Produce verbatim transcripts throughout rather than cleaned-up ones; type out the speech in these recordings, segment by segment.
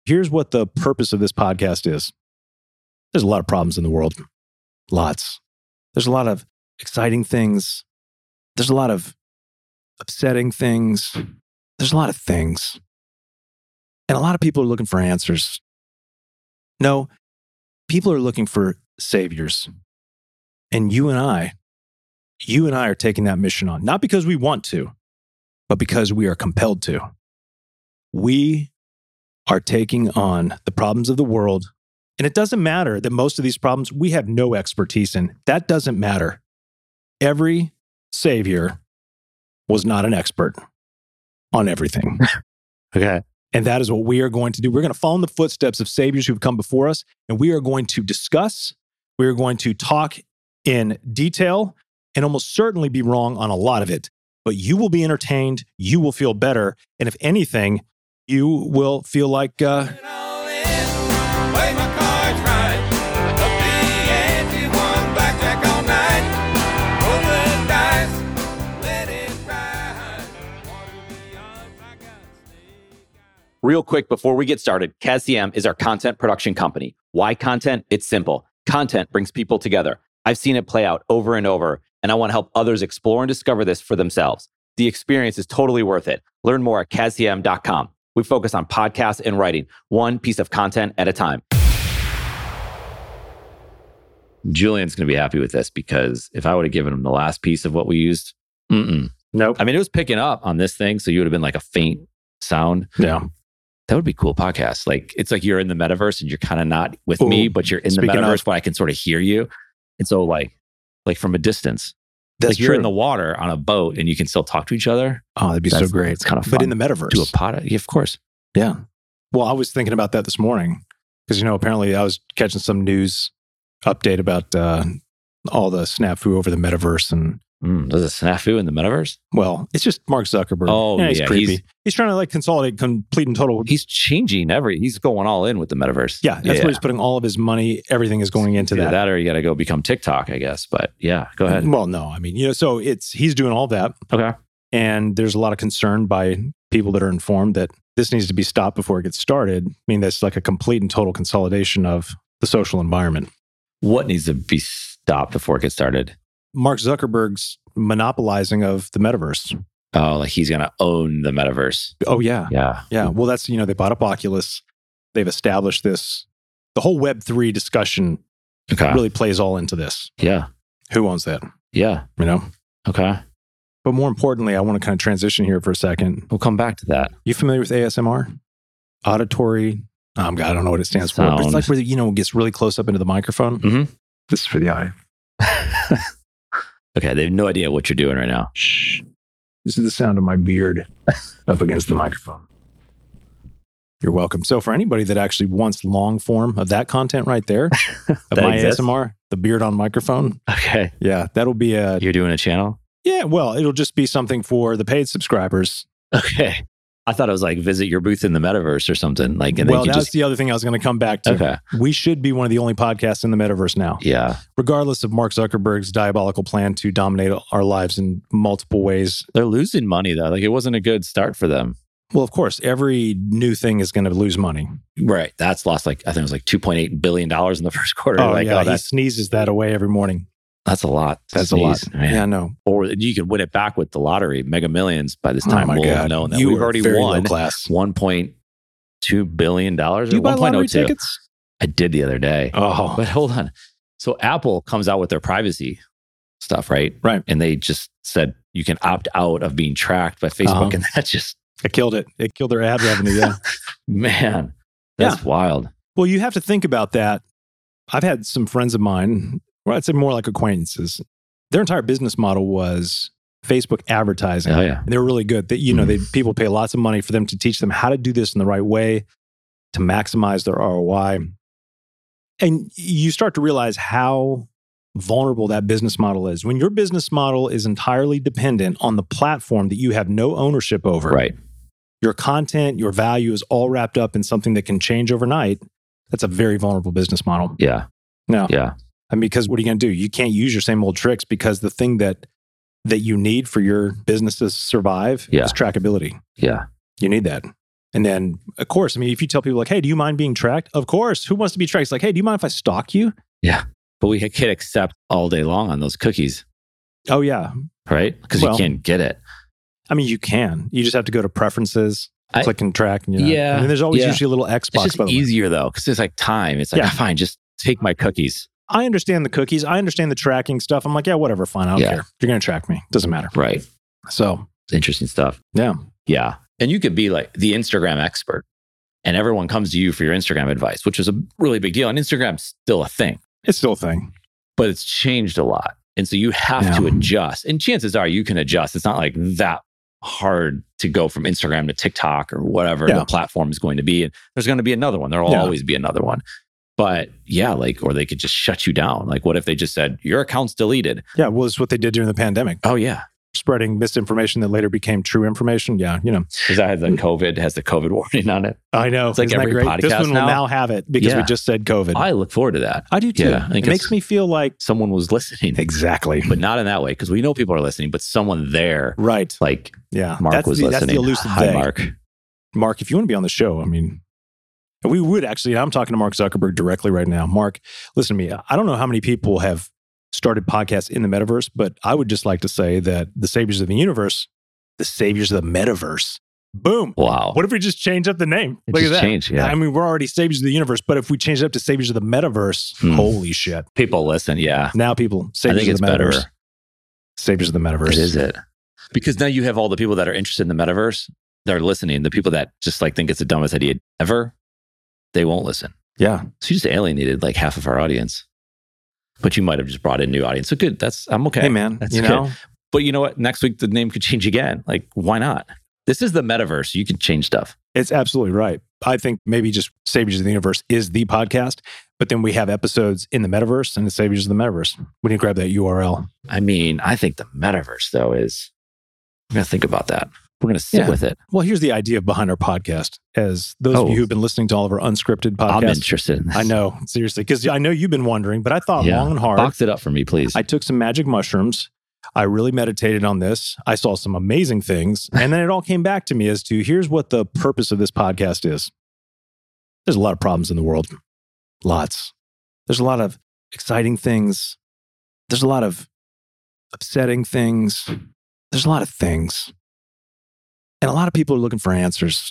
Here's what the purpose of this podcast is. There's a lot of problems in the world. Lots. There's a lot of exciting things. There's a lot of upsetting things. There's a lot of things. And a lot of people are looking for answers. No, people are looking for saviors. And you and I, you and I are taking that mission on, not because we want to, but because we are compelled to. We are taking on the problems of the world. And it doesn't matter that most of these problems we have no expertise in. That doesn't matter. Every savior was not an expert on everything. Okay. And that is what we are going to do. We're going to follow in the footsteps of saviors who've come before us, and we are going to discuss, we are going to talk in detail, and almost certainly be wrong on a lot of it. But you will be entertained, you will feel better, and if anything, you will feel like... Uh, Real quick, before we get started, C A S C M is our content production company. Why content? It's simple. Content brings people together. I've seen it play out over and over, and I want to help others explore and discover this for themselves. The experience is totally worth it. Learn more at C A S C M dot com. We focus on podcasts and writing, one piece of content at a time. Julian's going to be happy with this because if I would have given him the last piece of what we used, mm-mm. Nope. I mean, it was picking up on this thing, so you would have been like a faint sound. Yeah. That would be cool podcast. Like, it's like you're in the metaverse and you're kind of not with Ooh, me, but you're in the metaverse, of, but I can sort of hear you. And so like, like from a distance, that's like true. You're in the water on a boat and you can still talk to each other. Oh, that'd be that's, so great. It's kind of fun. But in the metaverse. Do a pod, yeah, of course. Yeah. Well, I was thinking about that this morning because, you know, apparently I was catching some news update about uh, all the snafu over the metaverse and Mm, there's a snafu in the metaverse? Well, it's just Mark Zuckerberg. Oh, yeah. He's yeah, creepy. He's, he's trying to like consolidate complete and total. He's changing every, he's going all in with the metaverse. Yeah, that's yeah. where he's putting all of his money. Everything is going into Either that. that or you got to go become TikTok, I guess. But yeah, go ahead. Well, no, I mean, you know, so it's, he's doing all that. Okay. And there's a lot of concern by people that are informed that this needs to be stopped before it gets started. I mean, that's like a complete and total consolidation of the social environment. What needs to be stopped before it gets started? Mark Zuckerberg's monopolizing of the metaverse. Oh, like he's going to own the metaverse. Oh, yeah. Yeah. Yeah. Well, that's, you know, they bought up Oculus. They've established this. The whole Web three discussion okay. really plays all into this. Yeah. Who owns that? Yeah. You know? Okay. But more importantly, I want to kind of transition here for a second. We'll come back to that. You familiar with A S M R? Auditory, um, God, I don't know what it stands Sound. for. But it's like where, you know, it gets really close up into the microphone. Mm-hmm. This is for the eye. Okay, they have no idea what you're doing right now. Shh. This is the sound of my beard up against the microphone. You're welcome. So for anybody that actually wants long form of that content right there, of my exists? A S M R, the beard on microphone. Okay. Yeah, that'll be a... You're doing a channel? Yeah, well, it'll just be something for the paid subscribers. Okay. I thought it was like visit your booth in the metaverse or something. Like, and well, that's just... the other thing I was going to come back to. Okay. We should be one of the only podcasts in the metaverse now. Yeah. Regardless of Mark Zuckerberg's diabolical plan to dominate our lives in multiple ways. They're losing money though. Like it wasn't a good start for them. Well, of course, every new thing is going to lose money. Right. That's lost like, I think it was like two point eight billion dollars in the first quarter. Oh, like, yeah. Oh, he sneezes that away every morning. That's a lot. That's sneeze, a lot. Man. Yeah, I know. Or you could win it back with the lottery, Mega Millions. By this time, oh my we'll God. have known that you we've already won one point two billion dollars. Do you buy one point oh two. lottery tickets? I did the other day. Oh. But hold on. So Apple comes out with their privacy stuff, right? Right. And they just said you can opt out of being tracked by Facebook. Uh-huh. And that just... It killed it. It killed their ad revenue, yeah. Man, that's yeah. wild. Well, you have to think about that. I've had some friends of mine, well, I'd say more like acquaintances. Their entire business model was Facebook advertising. Oh, yeah. And they were really good. They, you know, they people pay lots of money for them to teach them how to do this in the right way, to maximize their R O I. And you start to realize how vulnerable that business model is. When your business model is entirely dependent on the platform that you have no ownership over, right? Your content, your value is all wrapped up in something that can change overnight. That's a very vulnerable business model. Yeah. No. Yeah. I mean, because what are you going to do? You can't use your same old tricks because the thing that that you need for your business to survive yeah. is trackability. Yeah. You need that. And then, of course, I mean, if you tell people like, hey, do you mind being tracked? Of course. Who wants to be tracked? It's like, hey, do you mind if I stalk you? Yeah. But we can accept all day long on those cookies. Oh, yeah. Right? Because Well, you can't get it. I mean, you can. You just have to go to preferences, I- click and track. And, you know, Yeah, I mean, there's always yeah. usually a little X It's box. just by the way. easier though, because it's like time. It's like, Yeah. ah, fine, just take my cookies. I understand the cookies. I understand the tracking stuff. I'm like, yeah, whatever. Fine. I don't Yeah. care. You're going to track me. Doesn't matter. Right. So, It's interesting stuff. yeah. Yeah. And you could be like the Instagram expert and everyone comes to you for your Instagram advice, which is a really big deal. And Instagram's still a thing, It's still a thing. but it's changed a lot. And so you have Yeah. to adjust. And chances are you can adjust. It's not like that hard to go from Instagram to TikTok or whatever Yeah. the platform is going to be. And there's going to be another one. There will Yeah. always be another one. But yeah, like, or they could just shut you down. Like, what if they just said, your account's deleted? Yeah. Well, it's what they did during the pandemic. Oh, yeah. Spreading misinformation that later became true information. Yeah. You know, Because that has the COVID, has the COVID warning on it. I know. It's like Isn't that every great? This podcast one will now. now have it because we Yeah. just said COVID. I, I look forward to that. do too. Yeah, I think it makes it's- me feel like, Someone was listening, exactly. but not in that way, because we know people are listening, but someone there, Right. like Yeah. Mark that's was the, listening. That's the elusive Hi, they. Mark. Mark, if you want to be on the show, I mean, we would actually, I'm talking to Mark Zuckerberg directly right now. Mark, listen to me. I don't know how many people have started podcasts in the metaverse, but I would just like to say that the saviors of the universe, the saviors of the metaverse, boom. Wow. What if we just change up the name? It Look just at that. changed, yeah. I mean, we're already saviors of the universe, but if we change it up to saviors of the metaverse, Hmm. holy shit. People listen. Yeah. Now people, I saviors think of it's the better. metaverse. Saviors of the metaverse. It is it. Because now you have all the people that are interested in the metaverse that are listening. The people that just like think it's the dumbest idea ever, they won't listen. Yeah. So you just alienated like half of our audience. But you might have just brought in new audience. So good. That's, I'm okay. Hey, man, That's you good. know, But you know what? Next week, the name could change again. Like, why not? This is the metaverse. You can change stuff. it's absolutely right. I think maybe just Saviors of the Universe is the podcast, but then we have episodes in the metaverse and the Saviors of the Metaverse. We need to grab that U R L. I mean, I think the metaverse, though, is, we're going to think about that. We're going to sit Yeah. with it. Well, here's the idea behind our podcast. As those of Oh. you who've been listening to all of our unscripted podcasts, I'm interested in this. I know, seriously, because I know you've been wondering, but I thought Yeah. long and hard. Box it up for me, please. I took some magic mushrooms. I really meditated on this. I saw some amazing things. And then it all came back to me as to here's what the purpose of this podcast is. There's a lot of problems in the world. Lots. There's a lot of exciting things. There's a lot of upsetting things. There's a lot of things. And a lot of people are looking for answers.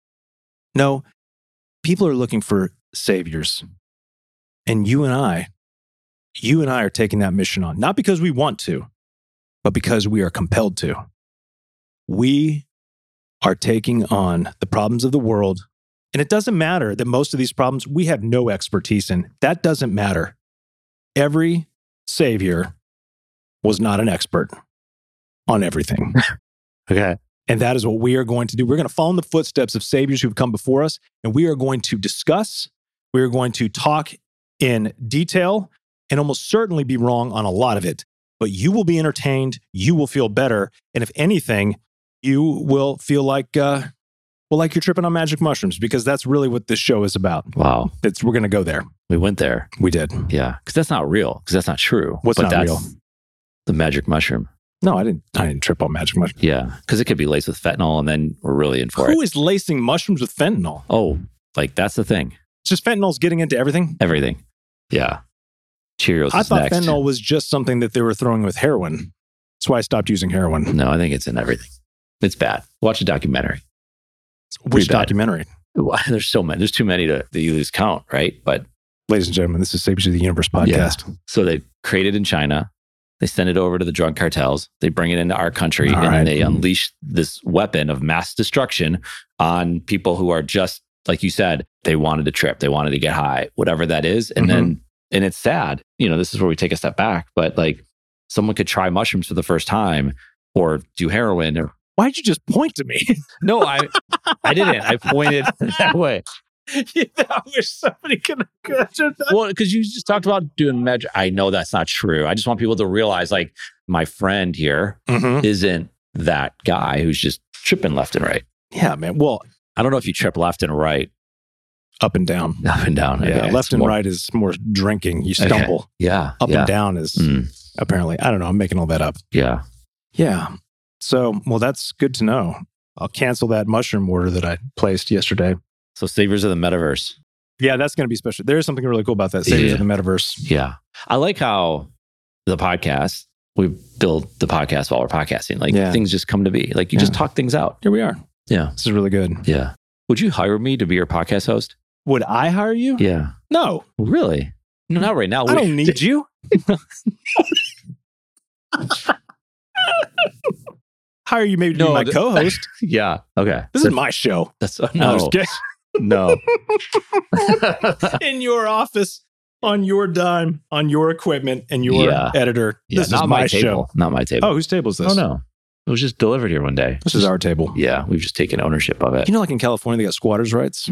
No, people are looking for saviors. And you and I, you and I are taking that mission on, not because we want to, but because we are compelled to. We are taking on the problems of the world. And it doesn't matter that most of these problems we have no expertise in. That doesn't matter. Every savior was not an expert on everything. okay. And that is what we are going to do. We're going to follow in the footsteps of saviors who've come before us, and we are going to discuss, we are going to talk in detail, and almost certainly be wrong on a lot of it. But you will be entertained, you will feel better, and if anything, you will feel like, uh, well, like you're tripping on magic mushrooms, because that's really what this show is about. Wow. It's, we're going to go there. We went there. We did. Yeah. Because that's not real. Because that's not true. What's but not that's real? The magic mushroom. No, I didn't. I didn't trip on magic mushrooms. Yeah. Because it could be laced with fentanyl and then we're really in for Who it. is lacing mushrooms with fentanyl? Oh, like that's the thing. It's just fentanyl's getting into everything. Everything. Yeah. Cheerios I is thought next. fentanyl was just something that they were throwing with heroin. That's why I stopped using heroin. No, I think it's in everything. It's bad. Watch a documentary. Which bad. documentary? There's so many. There's too many to that you lose count, right? But Ladies and gentlemen, this is Saviors of the Universe podcast. so they create it in China. They send it over to the drug cartels. They bring it into our country, All and right. then they unleash this weapon of mass destruction on people who are just like you said. They wanted to trip. They wanted to get high, whatever that is. And Mm-hmm. then, and it's sad. You know, this is where we take a step back. But like, someone could try mushrooms for the first time, or do heroin, or Why'd you just point to me? no, I, I didn't. I pointed that way. I wish somebody could have that. Well, because you just talked about doing magic. I know that's not true. I just want people to realize, like, my friend here Mm-hmm. isn't that guy who's just tripping left and right. Yeah, man. Well, I don't know if you trip left and right, up and down. up and down. Yeah, Okay, left it's and more- right is more drinking. You Okay. stumble. Yeah. Up yeah. and down is Mm, apparently, I don't know. I'm making all that up. yeah. Yeah. So, well, that's good to know. I'll cancel that mushroom order that I placed yesterday. So Saviors of the Metaverse. Yeah, that's going to be special. There's something really cool about that. Saviors Yeah. of the Metaverse. Yeah. I like how the podcast, we build the podcast while we're podcasting. Like Yeah. things just come to be. Like you Yeah. just talk things out. Here we are. Yeah. This is really good. Yeah. Would you hire me to be your podcast host? Would I hire you? Yeah. No. Really? No, not right now. I don't need you. Hire you maybe to No, be my th- co-host. Yeah. Okay. This is my show. That's No, I'm no. just kidding. No. In your office, on your dime, on your equipment, and your Yeah. editor. Yeah, This not is my my table. show. Not my table. Oh, whose table is this? Oh, no. It was just delivered here one day. This is our table. Yeah. We've just taken ownership of it. You know, like in California, they got squatters' rights.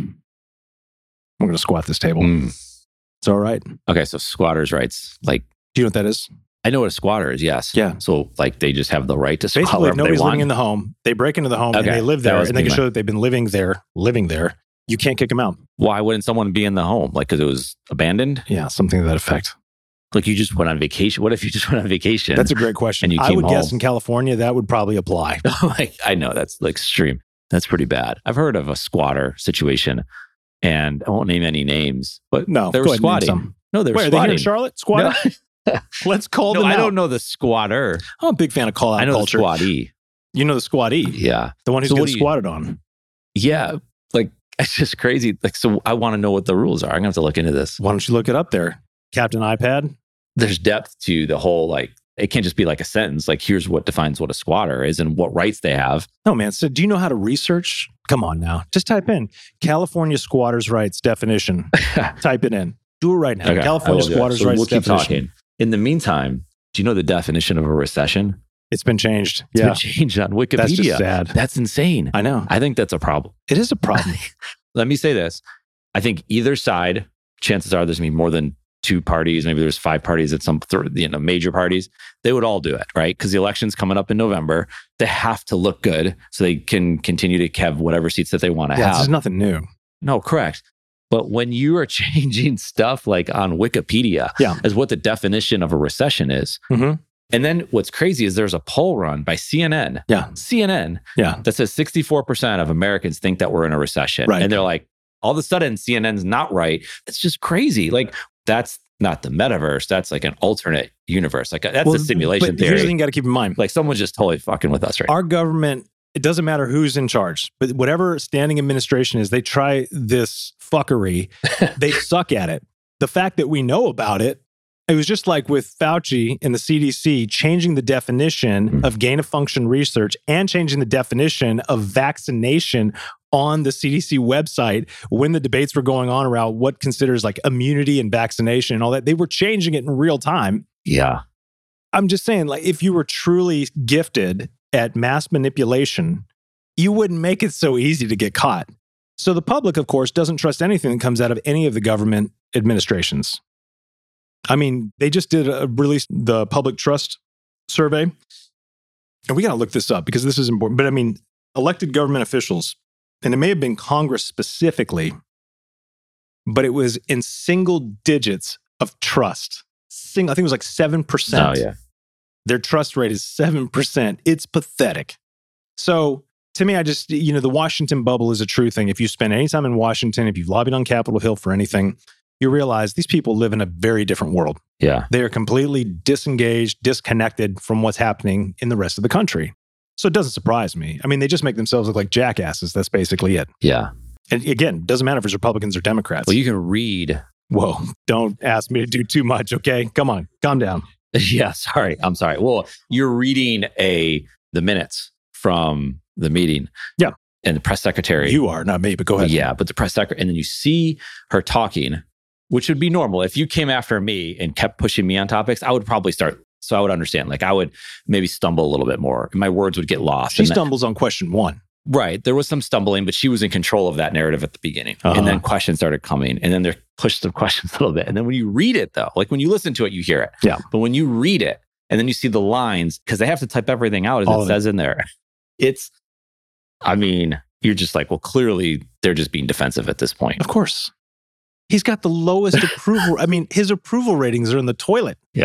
We're going to squat this table. Mm. It's all right. Okay. So squatters' rights. Like, Do you know what that is? I know what a squatter is. Yes. Yeah. So, like, they just have the right to squat Basically, if wherever they nobody's want. living in the home, they break into the home and Okay, they live that there, was and they can my- show that they've been living there, living there. You can't kick them out. Why wouldn't someone be in the home? Like, because it was abandoned? Yeah, something to that effect. Like, you just went on vacation. What if you just went on vacation? That's a great question. And you I came would guess home. in California that would probably apply. like, I know that's like extreme. That's pretty bad. I've heard of a squatter situation, and I won't name any names, but No, they go were ahead and name squatting. some. No, they were Wait, are they here squatting. in Charlotte? Squatter? No, Let's call no, them I out. don't know the squatter. I'm a big fan of call out I know culture. the squattee. You know the squattee, Yeah, the one who's So what getting do you- squatted on. yeah. Like, it's just crazy. Like, so I want to know what the rules are. I'm gonna have to look into this. Why don't you look it up there? Captain iPad? There's depth to the whole. Like, it can't just be like a sentence. Like, here's what defines what a squatter is and what rights they have. No, man. So do you know how to research? Come on now. Just type in California squatters' rights definition. Type it in. Do it right now. Okay, I California will do it. squatters' So rights we'll keep definition. talking. In the meantime, do you know the definition of a recession? It's been changed. It's yeah. been changed on Wikipedia. That's just sad. That's insane. I know. I think that's a problem. It is a problem. Let me say this. I think either side, chances are there's going to be more than two parties. Maybe there's five parties at some th- you know, major parties. They would all do it, right? Because the election's coming up in November. They have to look good so they can continue to have whatever seats that they want to Yeah, this have. is nothing new. No, correct. But when you are changing stuff like on Wikipedia Yeah. as what the definition of a recession is, Mm-hmm. and then what's crazy is there's a poll run by C N N, Yeah. C N N, Yeah. that says sixty-four percent of Americans think that we're in a recession. Right. And they're like, all of a sudden, C N N's not right. It's just crazy. Like, that's not the metaverse. That's like an alternate universe. Like, that's a simulation but Here's the theory. thing you got to keep in mind. Like, someone's just totally fucking with us right Our government, it doesn't matter who's in charge, but whatever standing administration is, they try this fuckery. They suck at it. The fact that we know about it, it was just like with Fauci and the C D C changing the definition Mm. of gain of function research and changing the definition of vaccination on the C D C website when the debates were going on around what considers like immunity and vaccination and all that. They were changing it in real time. Yeah. I'm just saying, like, if you were truly gifted at mass manipulation, you wouldn't make it so easy to get caught. So the public, of course, doesn't trust anything that comes out of any of the government administrations. I mean, they just did a release the public trust survey. And we got to look this up because this is important. But I mean, elected government officials, and it may have been Congress specifically, but it was in single digits of trust. Sing, I think it was like seven percent. Oh, yeah. Their trust rate is seven percent. It's pathetic. So to me, I just, you know, the Washington bubble is a true thing. If you spend any time in Washington, if you've lobbied on Capitol Hill for anything, you realize these people live in a very different world. Yeah. They are completely disengaged, disconnected from what's happening in the rest of the country. So it doesn't surprise me. I mean, they just make themselves look like jackasses. That's basically it. Yeah. And again, doesn't matter if it's Republicans or Democrats. Well, you can read. Whoa, don't ask me to do too much, okay? Come on, calm down. Yeah. Sorry. I'm sorry. Well, you're reading a the minutes from the meeting. Yeah. And the press secretary. You are, not me, but go ahead. Yeah, but the press secretary, and then you see her talking, which would be normal. If you came after me and kept pushing me on topics, I would probably start. So I would understand. Like, I would maybe stumble a little bit more. My words would get lost. She And that- stumbles on question one. right. There was some stumbling, but she was in control of that narrative at the beginning. Uh-huh. And then questions started coming, and then they pushed the questions a little bit. And then when you read it, though, like when you listen to it, you hear it. Yeah. But when you read it, and then you see the lines, because they have to type everything out as All it of says in there. It's, I mean, you're just like, well, clearly they're just being defensive at this point. Of course. He's got the lowest approval. I mean, his approval ratings are in the toilet. Yeah.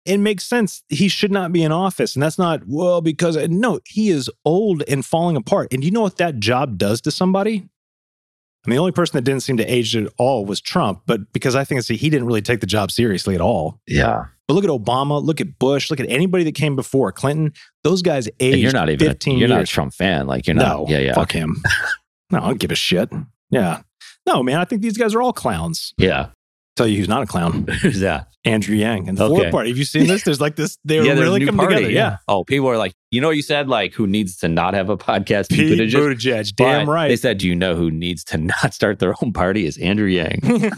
it makes sense. He should not be in office. And that's not, well, because, no, he is old and falling apart. And you know what that job does to somebody? I mean, the only person that didn't seem to age at all was Trump, but because I think see, he didn't really take the job seriously at all. Yeah. But look at Obama, look at Bush, look at anybody that came before Clinton. Those guys aged and you're not even fifteen a, you're years. not a Trump fan. Like you're not. No, yeah, yeah. fuck him. No, I don't give a shit. Yeah. No, man, I think these guys are all clowns. Yeah. Tell you who's not a clown. Who's that? Andrew Yang. And the Okay. fourth part. Have you seen this? There's like this, they yeah, really new come party, together. Yeah. Oh, people are like, you know what you said? Like, who needs to not have a podcast? Pete Buttigieg? Buttigieg. Damn But right. They said, do you know who needs to not start their own party is Andrew Yang.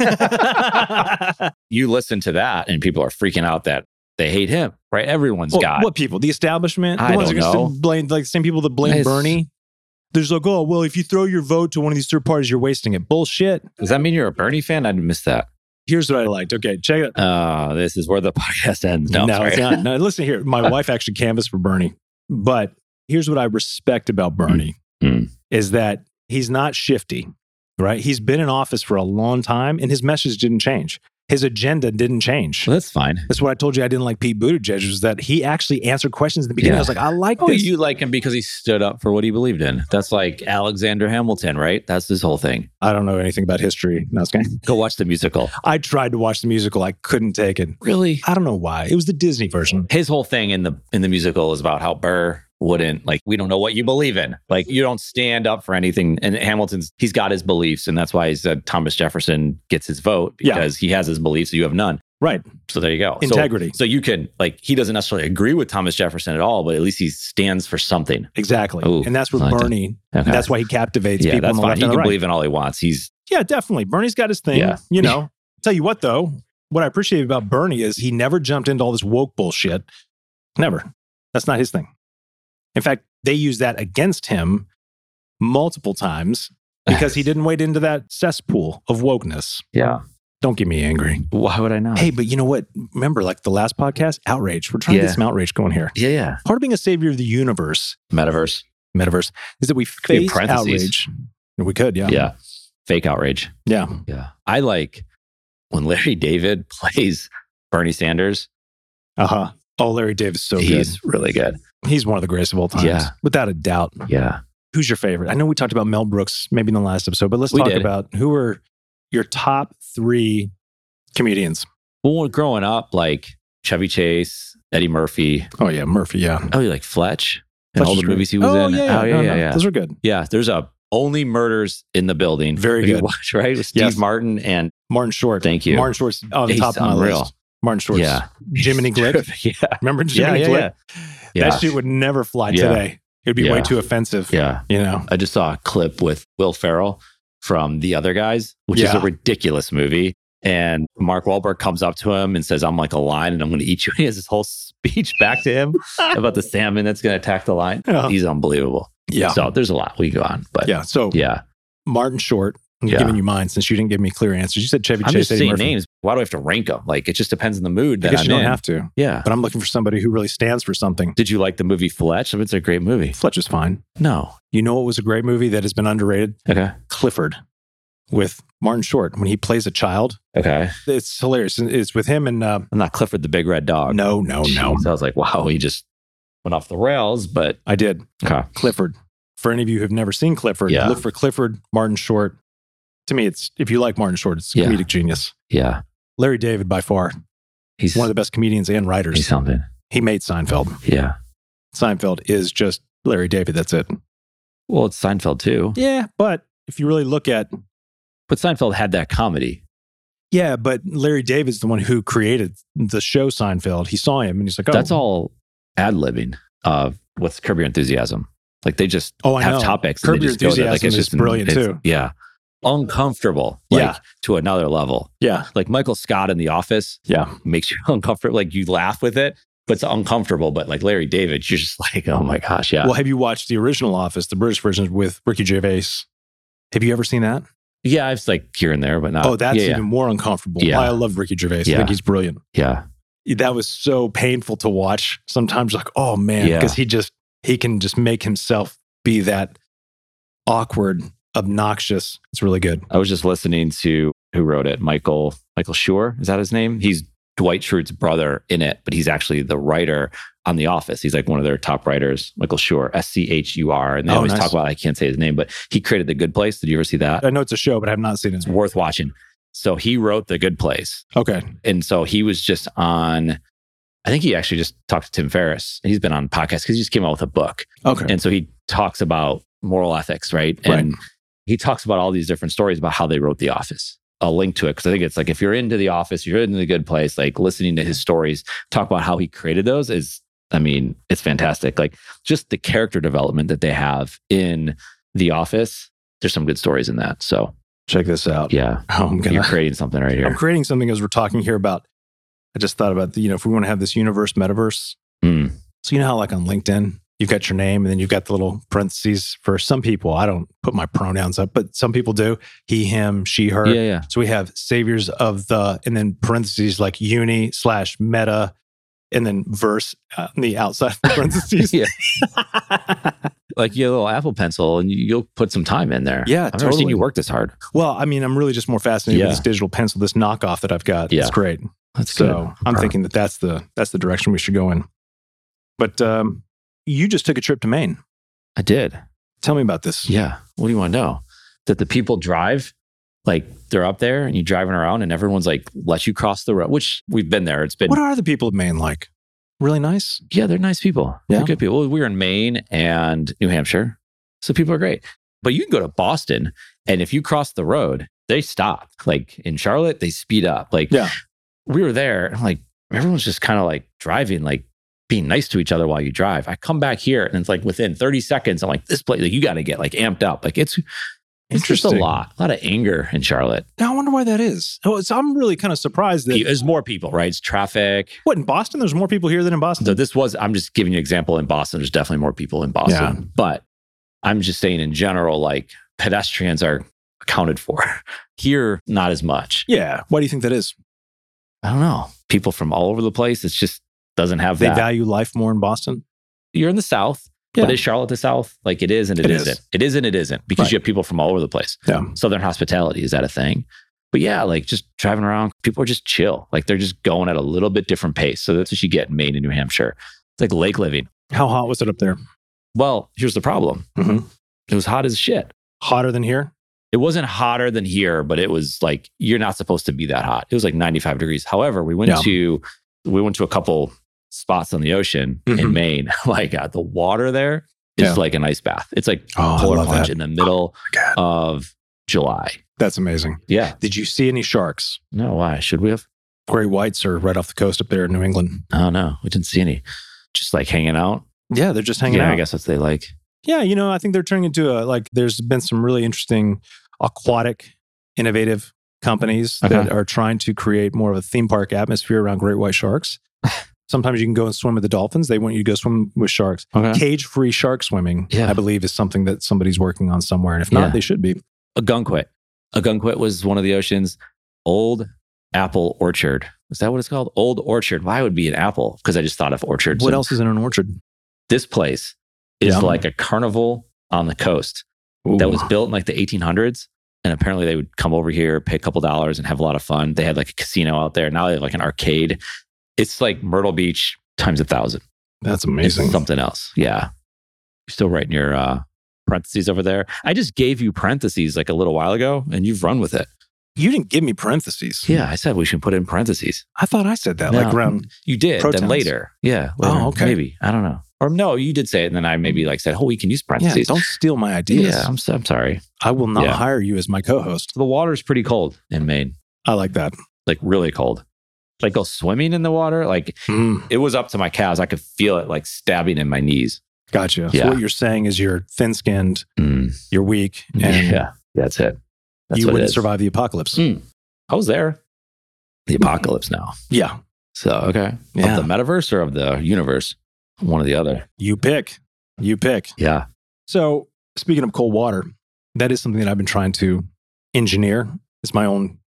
You listen to that and people are freaking out that they hate him, right? Everyone's well, got. what people? The establishment? The I ones don't that are know. gonna blame, like the same people that blame It's- Bernie. There's like, oh, well, if you throw your vote to one of these third parties, you're wasting it. Bullshit. Does that mean you're a Bernie fan? I missed that. Here's what I liked. Okay, check it out. Uh, this is where the podcast ends. No, No, sorry. it's not. No, listen here. My wife actually canvassed for Bernie. But here's what I respect about Bernie Mm. is that he's not shifty, right? He's been in office for a long time and his message didn't change. His agenda didn't change. Well, that's fine. That's what I told you I didn't like Pete Buttigieg, was that he actually answered questions in the beginning. Yeah. I was like, I like Oh, this. you like him because he stood up for what he believed in. That's like Alexander Hamilton, right? That's his whole thing. I don't know anything about history. No, it's okay. Go watch the musical. I tried to watch the musical. I couldn't take it. Really? I don't know why. It was the Disney version. His whole thing in the in the musical is about how Burr wouldn't, like, we don't know what you believe in. Like, you don't stand up for anything. And Hamilton's, he's got his beliefs. And that's why he said Thomas Jefferson gets his vote, because he has his beliefs. So you have none. Right. So there you go. Integrity. So, so you can, like, he doesn't necessarily agree with Thomas Jefferson at all, but at least he stands for something. Exactly. Ooh, and that's what I like that. Bernie, Okay. that's why he captivates Yeah, people that's on the fine. left He and can the right. believe in all he wants. He's, Yeah, definitely. Bernie's got his thing. Yeah. You know, tell you what, though, what I appreciate about Bernie is he never jumped into all this woke bullshit. Never. That's not his thing. In fact, they use that against him multiple times because he didn't wade into that cesspool of wokeness. yeah. Don't get me angry. Why would I not? Hey, but you know what? Remember, like the last podcast, outrage. We're trying to Yeah. get some outrage going here. Yeah, yeah. Part of being a savior of the universe, Metaverse. metaverse, is that we be face parentheses. outrage. We could, yeah. Yeah. Fake outrage. Yeah. Yeah. I like when Larry David plays Bernie Sanders. Uh huh. Oh, Larry Davis, so he's really good. good. He's one of the greatest of all time. Yeah. Without a doubt. Yeah. Who's your favorite? I know we talked about Mel Brooks maybe in the last episode, but let's We talk did. about who are your top three comedians. Well, when growing up, like Chevy Chase, Eddie Murphy. Oh, yeah. Murphy, yeah. Oh, you like Fletch? And Fletch all is the great. movies he was oh, in. Yeah, yeah. Oh, yeah, No, yeah, no. yeah. Those are good. Yeah. There's a Only Murders in the Building. Very Have you good. watched, right? With Steve Yes. Martin and Martin Short. Thank you. Martin Short's on the He's top of my unreal. list. Martin Short's. Yeah. Jiminy Glick. yeah. Remember Yeah, Jiminy yeah, Glick? yeah. Yeah. That shit would never fly Yeah. today. It would be Yeah. way too offensive. Yeah. You know? I just saw a clip with Will Ferrell from The Other Guys, which is Yeah. a ridiculous movie. And Mark Wahlberg comes up to him and says, I'm like a lion and I'm going to eat you. He has this whole speech back to him about the salmon that's going to attack the lion. Yeah. He's unbelievable. Yeah. So there's a lot we go on. But Yeah. So yeah. Martin Short, I'm Yeah. giving you mine since you didn't give me clear answers. You said Chevy I'm Chase, just Eddie saying Murphy. names. Why do I have to rank them? Like, it just depends on the mood I that guess I'm you don't in. have to. Yeah. But I'm looking for somebody who really stands for something. Did you like the movie Fletch? It's a great movie. Fletch is fine. No. You know what was a great movie that has been underrated? Okay. Clifford with Martin Short when he plays a child. Okay. It's hilarious. It's with him and uh, I'm not Clifford the Big Red Dog. no, no, no. Jeez, I was like, wow, he just went off the rails, but I did. okay. Clifford. For any of you who have never seen Clifford, Yeah. look for Clifford, Martin Short. To me, it's if you like Martin Short, it's a Yeah. comedic genius. Yeah. Larry David, by far, He's one of the best comedians and writers. he's something. He made Seinfeld. Yeah. Seinfeld is just Larry David. That's it. Well, it's Seinfeld too. Yeah, but if you really look at, But Seinfeld had that comedy. yeah, but Larry David's the one who created the show Seinfeld. He saw him and he's like, oh, That's all ad libbing of what's Curb Your Enthusiasm. Like they just Oh, I have know. topics. Curb and they Your just go there. Like Enthusiasm it's is just brilliant, it's- too. Yeah. Uncomfortable. Like Yeah. to another level. Yeah, Like Michael Scott in The Office yeah. makes you uncomfortable. Like you laugh with it, but it's uncomfortable. But like Larry David, you're just like, oh my gosh, yeah. Well, have you watched the original Office, the British version with Ricky Gervais? Have you ever seen that? yeah, I've like here and there, but not. Oh, that's yeah, even more uncomfortable. Yeah. I love Ricky Gervais. I Yeah. think he's brilliant. yeah. That was so painful to watch. Sometimes you're like, oh man, Yeah. because he just he can just make himself be that awkward, obnoxious. It's really good. I was just listening to who wrote it, Michael Michael Schur. Is that his name? He's Dwight Schrute's brother in it, but he's actually the writer on The Office. He's like one of their top writers, Michael Schur, S C H U R. And they Oh, always nice. talk about, I can't say his name, but he created The Good Place. Did you ever see that? I know it's a show, but I have not seen it. It's worth watching. So he wrote The Good Place. Okay. And so he was just on, I think he actually just talked to Tim Ferriss. He's been on podcasts because he just came out with a book. Okay. And so he talks about moral ethics, right? And Right. he talks about all these different stories about how they wrote The Office. I'll link to it because I think it's like if you're into The Office, you're into The Good Place, like listening to his stories, talk about how he created those is, I mean, it's fantastic. Like just the character development that they have in The Office, there's some good stories in that. So Check this out. yeah, Oh, I'm gonna, you're creating something right here. I'm creating something as we're talking here about, I just thought about, the, you know, if we want to have this universe metaverse. Mm. So you know how like on LinkedIn, you've got your name and then you've got the little parentheses for some people. I don't put my pronouns up, but some people do. He, him, she, her. Yeah, yeah. So we have saviors of the, and then parentheses like uni slash meta, and then verse uh, on the outside of the parentheses. Yeah. Like you have a little Apple Pencil and you- you'll put some time in there. Yeah, I've never seen totally. you work this hard. Well, I mean, I'm really just more fascinated Yeah. with this digital pencil, this knockoff that I've got. Yeah. It's great. That's So I'm thinking that that's the that's the direction we should go in. But um, you just took a trip to Maine. I did. Tell me about this. Yeah. What do you want to know? That the people drive, like they're up there and you're driving around and everyone's like, let you cross the road, which we've been there. It's been, What are the people of Maine like? Really nice? yeah, they're nice people. Yeah. They're good people. Well, we were in Maine and New Hampshire. So people are great. But you can go to Boston and if you cross the road, they stop. Like in Charlotte, they speed up. Like Yeah. we were there and like everyone's just kind of like driving, like being nice to each other while you drive. I come back here and it's like within thirty seconds, I'm like, this place, like you got to get like amped up. Like it's, it's just a Interesting. lot, a lot of anger in Charlotte. Now, I wonder why that is. Oh, it's, I'm really kind of surprised that, There's more people, right? It's traffic. what, in Boston, there's more people here than in Boston? So this was, I'm just giving you an example in Boston. There's definitely more people in Boston. Yeah. But I'm just saying in general, like pedestrians are accounted for. Here, not as much. Yeah. Why do you think that is? I don't know. People from all over the place. It's just doesn't have They that. value life more in Boston? You're in the South, Yeah. but is Charlotte the South? Like it is and it, It isn't. is. It is and it isn't because Right. you have people from all over the place. Yeah. Southern hospitality, is that a thing? But yeah, like just driving around, people are just chill. Like they're just going at a little bit different pace. So that's what you get in Maine and New Hampshire. It's like lake living. How hot was it up there? Well, here's the problem. Mm-hmm. It was hot as shit. Hotter than here? It wasn't hotter than here, but it was like, you're not supposed to be that hot. It was like ninety-five degrees. However, we went Yeah. to, we went to a couple spots on the ocean in Mhm. Maine. Like uh, the water there is Yeah. like an ice bath. It's like Oh, I polar love plunge that. in the middle God. of July. That's amazing. Yeah. Did you see any sharks? No, why? Should we have? Great whites are right off the coast up there in New England. Oh, no, we didn't see any. Just like hanging out. Yeah, they're just hanging yeah, out. I guess that's what they like. Yeah, you know, I think they're turning into a, like, there's been some really interesting aquatic, innovative companies that Okay. are trying to create more of a theme park atmosphere around great white sharks. Sometimes you can go and swim with the dolphins. They want you to go swim with sharks. Okay. Cage-free shark swimming, Yeah. I believe, is something that somebody's working on somewhere. And if not, Yeah. they should be. Agunquit. Agunquit was one of the ocean's old apple orchard. Is that what it's called? Old orchard. Why would it be an apple? Because I just thought of orchards. What And else is in an orchard? This place is Yeah. like a carnival on the coast that was Ooh. built in like the eighteen hundreds. And apparently they would come over here, pay a couple dollars and have a lot of fun. They had like a casino out there. Now they have like an arcade. It's like Myrtle Beach times a thousand. That's It's amazing. something else. Yeah. You're still writing your uh, parentheses over there. I just gave you parentheses like a little while ago and you've run with it. You didn't give me parentheses. Yeah. I said we should put in parentheses. I thought I said that, No. like around. You did. Protons. Then later. Yeah. Oh, later. okay. Maybe. I don't know. Or no, you did say it. And then I maybe like said, oh, we can use Yeah, parentheses. don't steal my ideas. Yeah, I'm, so- I'm sorry. I will not Yeah. hire you as my co-host. The water's pretty cold in Maine, I like that. like really cold. Like go swimming in the water. Like Mm, it was up to my calves. I could feel it like stabbing in my knees. gotcha. Yeah. So what you're saying is you're thin-skinned, Mm. you're weak, and Yeah, that's it. That's you what it wouldn't is. survive the apocalypse. Mm. I was there. The apocalypse now. Yeah. So, okay. Yeah. Of the metaverse or of the universe? One or the other. You pick. You pick. Yeah. So speaking of cold water, that is something that I've been trying to engineer. It's my own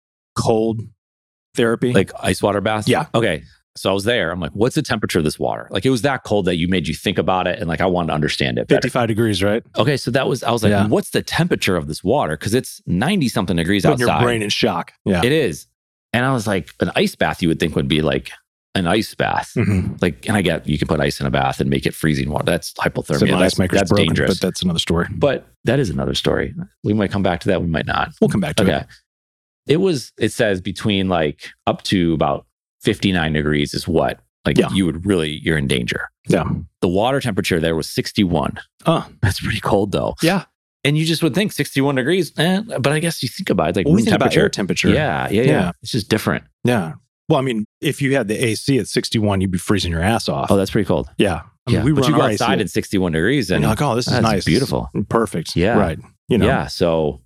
cold therapy. Like ice water baths? Yeah. Okay. So I was there. I'm like, what's the temperature of this water? Like it was that cold that you made you think about it. And like, I wanted to understand it better. fifty-five degrees, right? Okay. So that was, I was like, Yeah. what's the temperature of this water? Because it's ninety something degrees Putting outside. your brain in shock. Yeah. It is. And I was like, an ice bath you would think would be like an ice bath. Mm-hmm. Like, and I get, you can put ice in a bath and make it freezing water. That's hypothermia. So my that's ice maker's that's broken, dangerous. but that's another story. But that is another story. We might come back to that. We might not. We'll come back to okay. it. It was, it says between like up to about fifty-nine degrees is what, like Yeah. you would really, you're in danger. Yeah. The water temperature there was sixty-one. Oh, That's pretty cold though. yeah. And you just would think sixty-one degrees, eh, but I guess you think about it, like Well, we room think about temperature. air temperature. Yeah, yeah, yeah, Yeah. It's just different. Yeah. Well, I mean, if you had the A C at sixty-one, you'd be freezing your ass off. Oh, that's pretty cold. yeah. I mean, yeah. we but run you go our outside A C at sixty-one degrees and and you're like, oh, this is that's nice. beautiful. Perfect. Yeah. Right. You know? yeah. So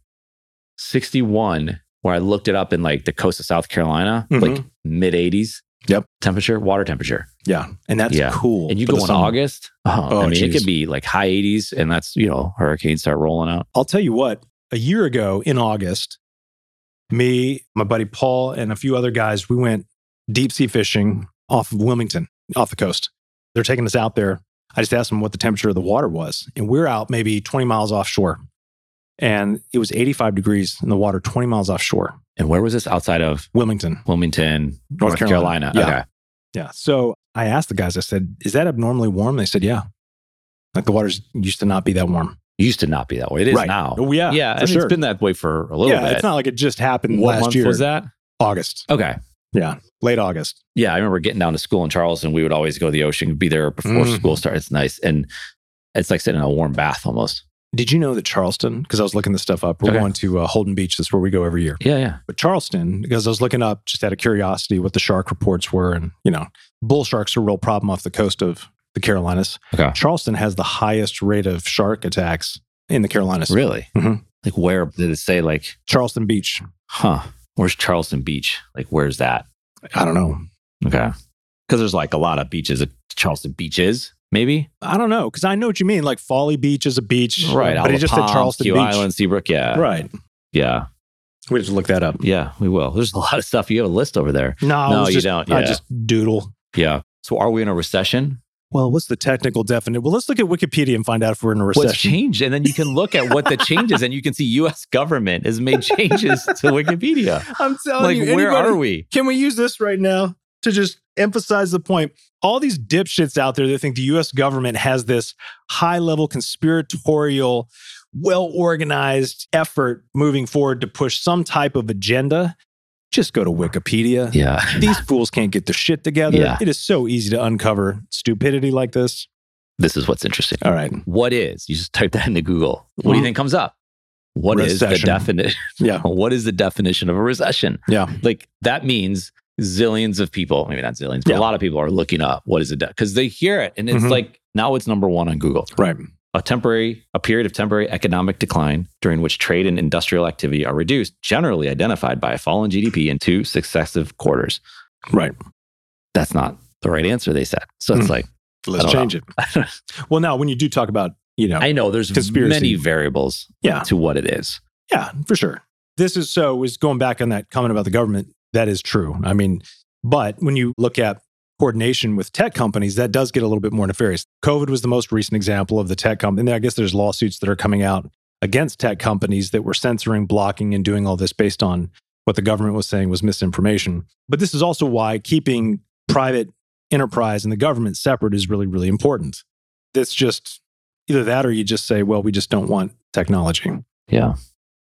sixty-one, where I looked it up in like the coast of South Carolina, Mhm. like mid eighties. Yep. Temperature, water temperature. Yeah. And that's Yeah. cool. And you for go the in summer. August. Oh, Oh, I mean, it geez. could be like high eighties, and that's, you know, hurricanes start rolling out. I'll tell you what, a year ago in August, me, my buddy Paul, and a few other guys, we went deep sea fishing off of Wilmington, off the coast. They're taking us out there. I just asked them what the temperature of the water was. And we're out maybe twenty miles offshore. And it was eighty-five degrees in the water, twenty miles offshore. And where was this? Outside of Wilmington, Wilmington, North, Carolina. Carolina. Yeah. Okay. Yeah. So I asked the guys, I said, is that abnormally warm? They said, yeah. Like the water's used to not be that warm. It used to not be that way. It is Right. now. Oh, yeah. Yeah. for I mean, sure. It's been that way for a little yeah. bit. It's not like it just happened What last month year. was that? August. Okay. Yeah. Late August. Yeah. I remember getting down to school in Charleston. We would always go to the ocean, be there before Mhm. school started. It's nice. And it's like sitting in a warm bath almost. Did you know that Charleston, because I was looking this stuff up, we're Okay. going to uh, Holden Beach. That's where we go every year. Yeah. Yeah. But Charleston, because I was looking up just out of curiosity what the shark reports were. And, you know, bull sharks are a real problem off the coast of the Carolinas. Okay. Charleston has the highest rate of shark attacks in the Carolinas. Really? Mhm. Like where did it say like, Charleston Beach. huh, where's Charleston Beach? Like, where's that? I don't know. Okay. Because there's like a lot of beaches at Charleston Beach is, maybe. I don't know. Because I know what you mean. Like Folly Beach is a beach. Right. But he just said Palms, Charleston Key Beach. Island, Seabrook. Yeah. Right. Yeah. We have to look that up. Yeah, we will. There's a lot of stuff. You have a list over there. No, No, it was you just, don't. I Yeah. just doodle. Yeah. So are we in a recession? Well, what's the technical definition? Well, let's look at Wikipedia and find out if we're in a recession. What's changed? And then you can look at what the changes and you can see U S government has made changes to Wikipedia. I'm telling Like, you, where anybody- are we? Can we use this right now to just emphasize the point? All these dipshits out there that think the U S government has this high-level conspiratorial, well-organized effort moving forward to push some type of agenda, just go to Wikipedia. Yeah. These fools can't get their shit together. Yeah. It is so easy to uncover stupidity like this. This is what's interesting. All right. What is? You just type that into Google. What do you Mhm. think comes up? What is the Recession. definition? Yeah. What is the definition of a recession? Yeah. Like that means zillions of people, maybe not zillions, but Yeah. a lot of people are looking up what is it because they hear it and it's Mhm. like now it's number one on Google. Right. A temporary, a period of temporary economic decline during which trade and industrial activity are reduced, generally identified by a fall in G D P in two successive quarters. Right. That's not the right answer, they said. So it's Mm. like, Let's I don't change it. Well, now, when you do talk about, you know, I know there's Conspiracy. many variables yeah, to what it is. yeah, for sure. This is so, is going back on that comment about the government. That is true. I mean, but when you look at coordination with tech companies, that does get a little bit more nefarious. COVID was the most recent example of the tech company. And I guess there's lawsuits that are coming out against tech companies that were censoring, blocking, and doing all this based on what the government was saying was misinformation. But this is also why keeping private enterprise and the government separate is really, really important. It's just either that or you just say, well, we just don't want technology. Yeah.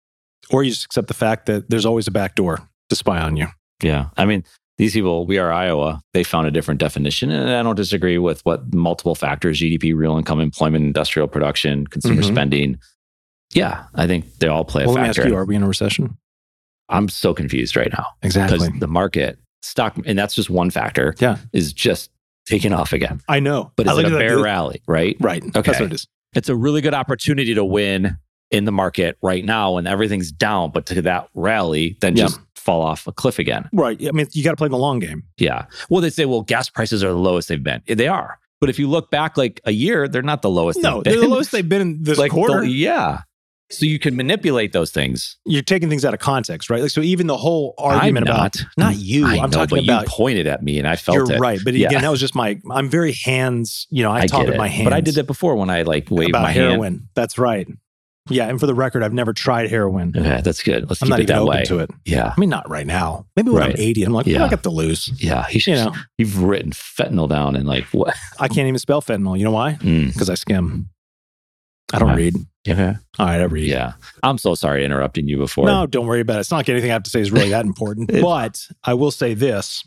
Or you just accept the fact that there's always a back door to spy on you. Yeah. I mean, these people, We Are Iowa, they found a different definition. And I don't disagree with what multiple factors, G D P, real income, employment, industrial production, consumer Mhm. spending. Yeah, I think they all play a Well, let me ask factor. you, are we in a recession? I'm so confused right now Exactly. because the market, stock, and that's just one factor, Yeah. is just taking off again. I know. But I it's like looked a at that bear the- rally, right? Right. Okay. That's what it is. It's a really good opportunity to win in the market right now when everything's down, but to that rally, then Yeah. just fall off a cliff again. Right. I mean, you got to play the long game. Yeah. Well, they say, well, gas prices are the lowest they've been. They are. But if you look back like a year, they're not the lowest No, they've they're been. the lowest they've been in this like quarter. the- yeah. So you can manipulate those things. You're taking things out of context, right? Like, so even the whole argument I'm about not. not you, I I'm know, talking but about. you pointed at me and I felt You're it. right, but Yeah. again, that was just my. I'm very hands. You know, I, I talk get with it. my hands. But I did that before when I like waved about my heroin. hand. That's right. Yeah, and for the record, I've never tried heroin. Okay, that's good. Let's I'm keep not it even that open way. to it. Yeah. I mean, not right now. Maybe when Right. I'm eighty, I'm like, Yeah. well, I got to lose. Yeah. He should, You know. You've written fentanyl down and like what? I can't even spell fentanyl. You know why? Mm. Because I skim. I don't Okay. read. Okay. All right, I read. Yeah. I'm so sorry interrupting you before. No, don't worry about it. It's not like anything I have to say is really that important. It- But I will say this.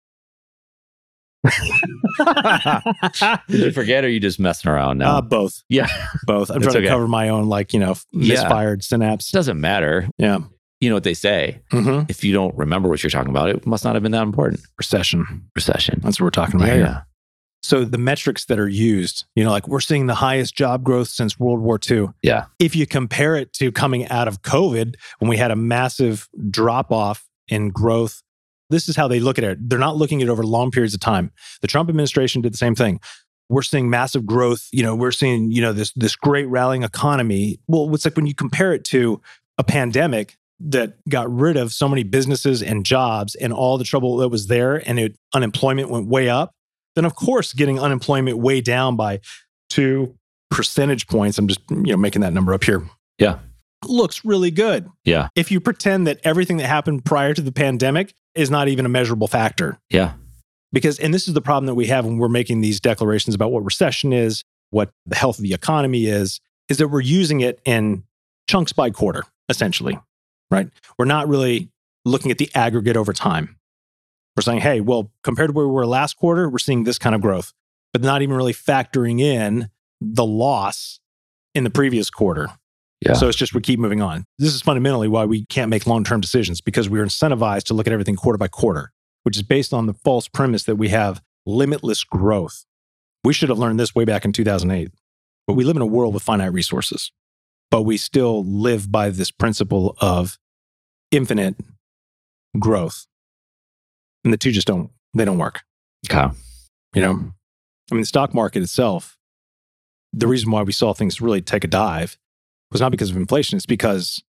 Did you forget or are you just messing around now? Uh, both. Yeah. Both. I'm It's trying okay. to cover my own, like, you know, Yeah. misfired It synapse. doesn't matter. Yeah. You know what they say. Mm-hmm. If you don't remember what you're talking about, it must not have been that important. Recession. Recession. That's what we're talking about Yeah. here. yeah. So the metrics that are used, you know, like we're seeing the highest job growth since World War Two. Yeah. If you compare it to coming out of COVID, when we had a massive drop off in growth, this is how they look at it. They're not looking at it over long periods of time. The Trump administration did the same thing. We're seeing massive growth. You know, we're seeing, you know, this this great rallying economy. Well, it's like when you compare it to a pandemic that got rid of so many businesses and jobs and all the trouble that was there, and it, unemployment went way up. Then of course, getting unemployment way down by two percentage points, I'm just, you know, making that number up here, Yeah. looks really good. Yeah. If you pretend that everything that happened prior to the pandemic is not even a measurable factor. Yeah. Because, and this is the problem that we have when we're making these declarations about what recession is, what the health of the economy is, is that we're using it in chunks by quarter, essentially, right? We're not really looking at the aggregate over time. We're saying, hey, well, compared to where we were last quarter, we're seeing this kind of growth, but not even really factoring in the loss in the previous quarter. Yeah. So it's just we keep moving on. This is fundamentally why we can't make long-term decisions, because we're incentivized to look at everything quarter by quarter, which is based on the false premise that we have limitless growth. We should have learned this way back in two thousand eight. But we live in a world with finite resources, but we still live by this principle of infinite growth. And the two just don't, they don't work. Okay. You know, I mean, the stock market itself, the reason why we saw things really take a dive was not because of inflation. It's because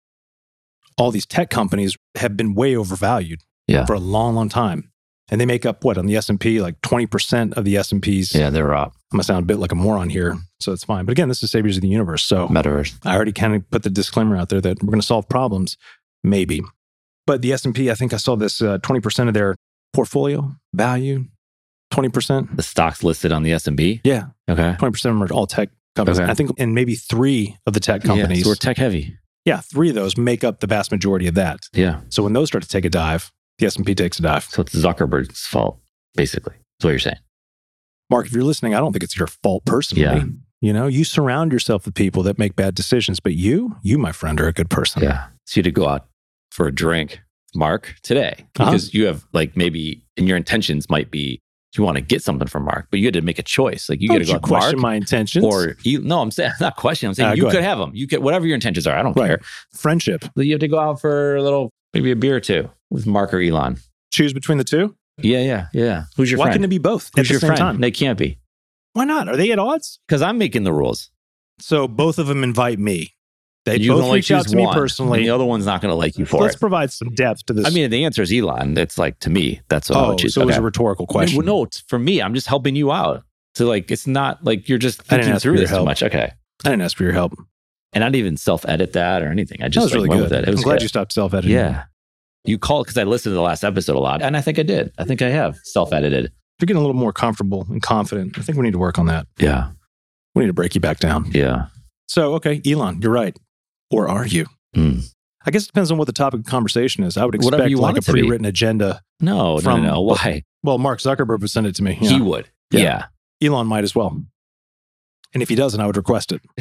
all these tech companies have been way overvalued Yeah. for a long, long time. And they make up what on the S and P, like twenty percent of the S and P's. Yeah, they're up. I'm going to sound a bit like a moron here, so it's fine. But again, this is Saviors of the Universe. So Metaverse. I already kind of put the disclaimer out there that we're going to solve problems, maybe. But the S and P, I think I saw this uh, twenty percent of their portfolio value, twenty percent. The stocks listed on the S and P. Yeah, Okay. twenty percent of them are all tech companies. Okay. I think, and maybe three of the tech companies, Yeah, so we're tech heavy. yeah, three of those make up the vast majority of that. Yeah. So when those start to take a dive, the S and P takes a dive. So it's Zuckerberg's fault, basically. That's what you're saying. Mark, if you're listening, I don't think it's your fault personally. Yeah. You know, you surround yourself with people that make bad decisions, but you, you, my friend, are a good person. Yeah. So you had to go out for a drink, Mark, today, Uh-huh. because you have like maybe, and your intentions might be you want to get something from Mark, but you had to make a choice. Like you got Don't to go you with Mark question my intentions or you, no, I'm saying not question. I'm saying Uh, you go could ahead. have them. You could whatever your intentions are. I don't Right. care. friendship. You have to go out for a little, maybe a beer or two with Mark or Elon. Choose between the two. Yeah, yeah, yeah. Who's your Why friend? can it be both Who's at the your same friend? time? They can't be Why not? Are they at odds? because I'm making the rules. So both of them invite me. They you both can only reach out choose to me one, personally. and the other one's not going to like you for Let's it. provide some depth to this. I mean, the answer is Elon. It's like to me, that's what I oh, would choose. so it was Okay. a rhetorical question. Well, no, it's for me. I'm just helping you out. To like, it's not like you're just I didn't thinking ask for through your this too help. much. Okay, I didn't ask for your help. and I didn't even self-edit that or anything. I That just was like, really went good. with it. It was I'm glad good. you stopped self-editing. Yeah, you called because I listened to the last episode a lot, and I think I did. I think I have self-edited. You're getting a little more comfortable and confident. I think we need to work on that. Yeah, We need to break you back down. yeah. So, okay, Elon, you're right. Or are you? Mm. I guess it depends on what the topic of conversation is. I would Whatever expect you like want a it to be. pre-written agenda. No, From- no, no, no. Why? Well, Mark Zuckerberg would send it to me. He Yeah. would. Yeah. Yeah. Elon might as well. And if he doesn't, I would request it.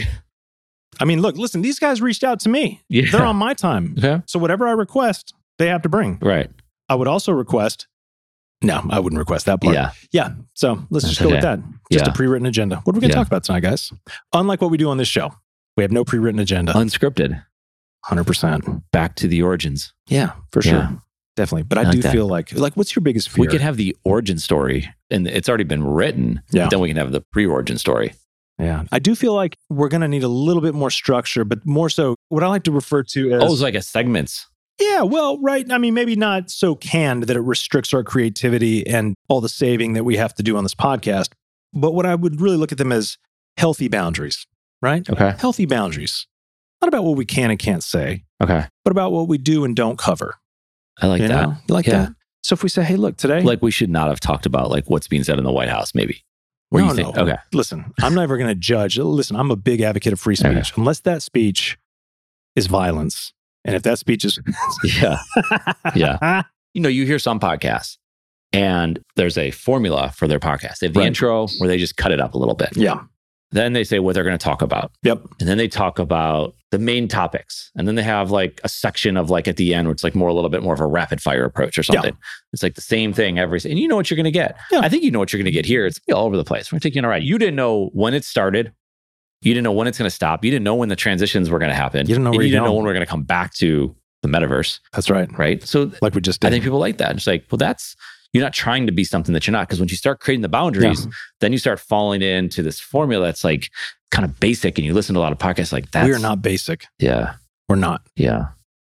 I mean, look, listen, these guys reached out to me. Yeah. They're on my time. Okay. So whatever I request, they have to bring. Right. I would also request, no, I wouldn't request that part. Yeah. Yeah. So let's That's just go with okay. that. Just Yeah. a pre-written agenda. What are we going to Yeah. talk about tonight, guys? Unlike what we do on this show, we have no pre-written agenda. Unscripted. one hundred percent. Back to the origins. Yeah, for sure. Yeah. Definitely. But I, I like do that. feel like, like, what's your biggest fear? We could have the origin story, and it's already been written. Yeah. Then we can have the pre-origin story. Yeah. I do feel like we're going to need a little bit more structure, but more so what I like to refer to as. Oh, it's like a segments. Yeah, well, right. I mean, maybe not so canned that it restricts our creativity and all the saving that we have to do on this podcast. But what I would really look at them as healthy boundaries, right? Okay. Healthy boundaries. Not about what we can and can't say, Okay. but about what we do and don't cover. I like you that. know? You like Yeah. that? So if we say, hey, look, today... Like we should not have talked about like what's being said in the White House, maybe. Where no, you think, no. okay. Listen, I'm never going to judge. Listen, I'm a big advocate of free speech. Okay. Unless that speech is violence. And if that speech is... Yeah. Yeah. You know, you hear some podcasts and there's a formula for their podcast. They have the Right. intro where they just cut it up a little bit. Yeah. Then they say what they're going to talk about. Yep. And then they talk about the main topics. And then they have like a section of like at the end where it's like more a little bit more of a rapid fire approach or something. Yeah. It's like the same thing every, and you know what you're going to get. Yeah. I think you know what you're going to get here. It's all over the place. We're going to take you on a ride. You didn't know when it started. You didn't know when it's going to stop. You didn't know when the transitions were going to happen. You didn't know and where you you're didn't know going. when we're going to come back to the metaverse. That's right. Right. So Like we just did. I think people like that. It's like, well, that's, you're not trying to be something that you're not. Because when you start creating the boundaries, Yeah. then you start falling into this formula that's like kind of basic. And you listen to a lot of podcasts like that. We are not basic. Yeah. We're not. Yeah.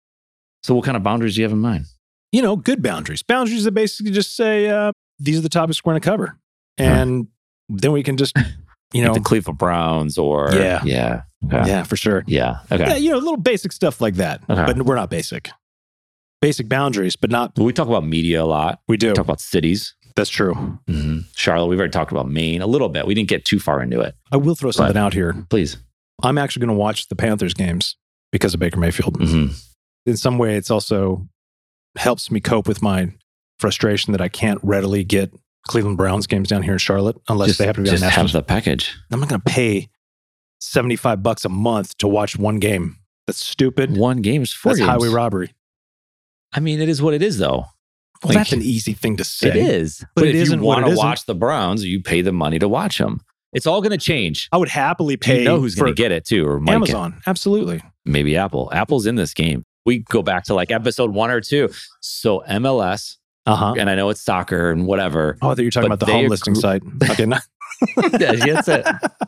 So what kind of boundaries do you have in mind? You know, good boundaries. Boundaries that basically just say, uh, these are the topics we're going to cover. And then we can just, you know. Like the Cleveland Browns or. Yeah. Yeah. Okay. Yeah, for sure. Yeah. Okay. Yeah, you know, little basic stuff like that. Okay. But we're not basic. Basic boundaries, but not. We talk about media a lot. We do. We talk about cities. That's true. Mm-hmm. Charlotte, we've already talked about Maine a little bit. We didn't get too far into it. I will throw something out here. Please. I'm actually going to watch the Panthers games because of Baker Mayfield. Mm-hmm. In some way, it's also helps me cope with my frustration that I can't readily get Cleveland Browns games down here in Charlotte unless Just, they happen to be on just national. have the package. I'm not going to pay seventy-five bucks a month to watch one game. That's stupid. One game is four That's games. highway robbery. I mean, it is what it is, though. Well, Like, that's an easy thing to say. It is. But But, it if isn't you what want it to isn't. watch the Browns, you pay the money to watch them. It's all going to change. I would happily pay You know who's for going to get it too, or might get- Amazon. Absolutely. maybe Apple. Apple's in this game. We go back to like episode one or two. So M L S, Uh-huh. and I know it's soccer and whatever. Oh, I thought you were talking But about the they home listing agree- site. Okay, no. Yeah, that's it.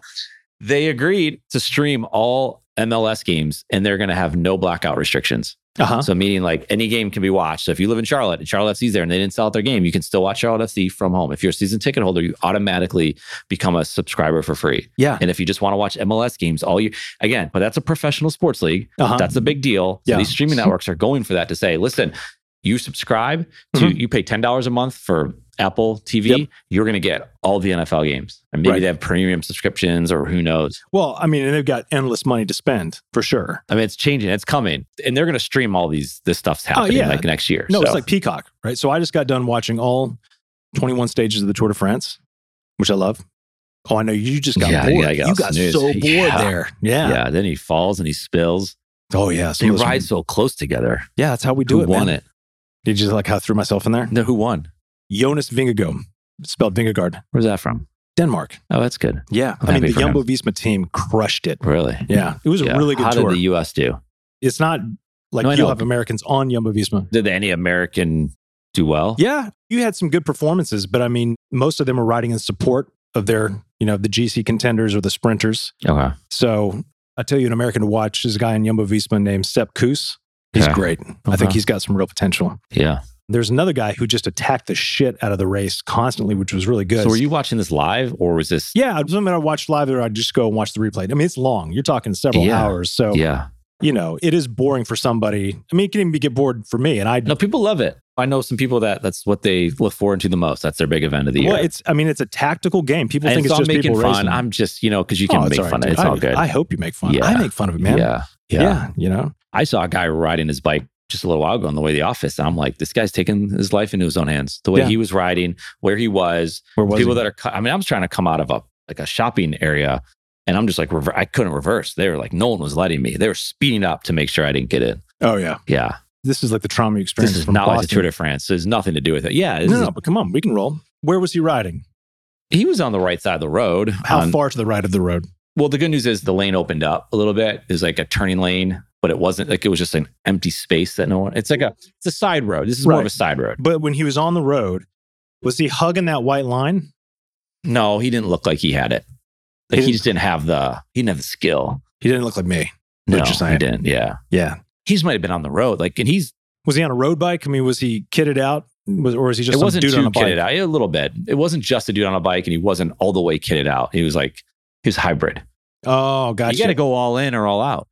They agreed to stream all M L S games, and they're going to have no blackout restrictions. Uh-huh. So meaning like any game can be watched. So if you live in Charlotte and Charlotte F C's there and they didn't sell out their game, you can still watch Charlotte F C from home. If you're a season ticket holder, you automatically become a subscriber for free. Yeah. And if you just want to watch M L S games all year, again, but that's a professional sports league. Uh-huh. That's a big deal. So Yeah. these streaming networks are going for that to say, listen, you subscribe to, Mhm. you pay ten dollars a month for Apple T V, Yep. you're going to get all the N F L games. And maybe Right. they have premium subscriptions or who knows. Well, I mean, and they've got endless money to spend for sure. I mean, it's changing. It's coming. And they're going to stream all these, this stuff's happening yeah. like next year. No, So- it's like Peacock, right? So I just got done watching all twenty-one stages of the Tour de France, which I love. Oh, I know you just got Yeah, bored. yeah, I got you got snooze. so bored Yeah. there. Yeah. yeah. Then he falls and he spills. Oh, yeah. Some They of those- ride so close together. Yeah, that's how we do Who it, won man. it? Did you like how I threw myself in there? No, who won? Jonas Vingegaard, spelled Vingegaard, Where's that from? Denmark. Oh, that's good. Yeah. I'm I mean, happy the for him. Jumbo Visma team crushed it. Really? Yeah. It was Yeah. a really good How tour. did the U S do? It's not like No, I you'll know. have Americans on Jumbo Visma. Did any American do well? Yeah, you had some good performances, but I mean, most of them are riding in support of their, you know, the G C contenders or the sprinters. Okay. So I tell you, an American to watch is a guy in Jumbo Visma named Sepp Kuss. He's Okay. great. I think Okay. he's got some real potential. Yeah. There's another guy who just attacked the shit out of the race constantly, which was really good. So were you watching this live or was this? Yeah, it doesn't matter. I watch live or I just go and watch the replay. I mean, it's long. You're talking several Yeah. hours. So, Yeah. you know, it is boring for somebody. I mean, it can even get bored for me. And I, No, people love it. I know some people that that's what they look forward to the most. That's their big event of the year. well, it's, I mean, it's a tactical game. People and think so it's I'm just making people fun. racing. I'm just, you know, because you can Oh, make all right, fun of it. dude. It's I, all good. I hope you make fun. Yeah. I make fun of it, man. Yeah. Yeah. Yeah. You know, I saw a guy riding his bike just a little while ago on the way to the office. And I'm like, this guy's taking his life into his own hands. The way Yeah. he was riding, where he was, where was people he? that are, co- I mean, I was trying to come out of a, like a shopping area and I'm just like, rever- I couldn't reverse. They were like, no one was letting me. They were speeding up to make sure I didn't get in. Oh, yeah. Yeah. This is like the trauma you experienced This is from not like the Boston. Tour de France. There's nothing to do with it. Yeah. this no, is- no, but come on. We can roll. Where was he riding? He was on the right side of the road. How on- far to the right of the road? Well, the good news is the lane opened up a little bit. It was like a turning lane, but it wasn't like it was just an empty space that no one, it's like a, it's a side road. This is more of Right. a side road. But when he was on the road, was he hugging that white line? No, he didn't look like he had it. Like He he just didn't have the, he didn't have the skill. He didn't look like me. No, What you're saying. he didn't. Yeah. Yeah. He just might have been on the road. Like, and he's, Was he on a road bike? I mean, was he kitted out? Was, or was he just it some wasn't dude too on a bike? kitted out. A little bit. It wasn't just a dude on a bike and he wasn't all the way kitted out. He was like, he was hybrid. Oh, gotcha. You got to go all in or all out.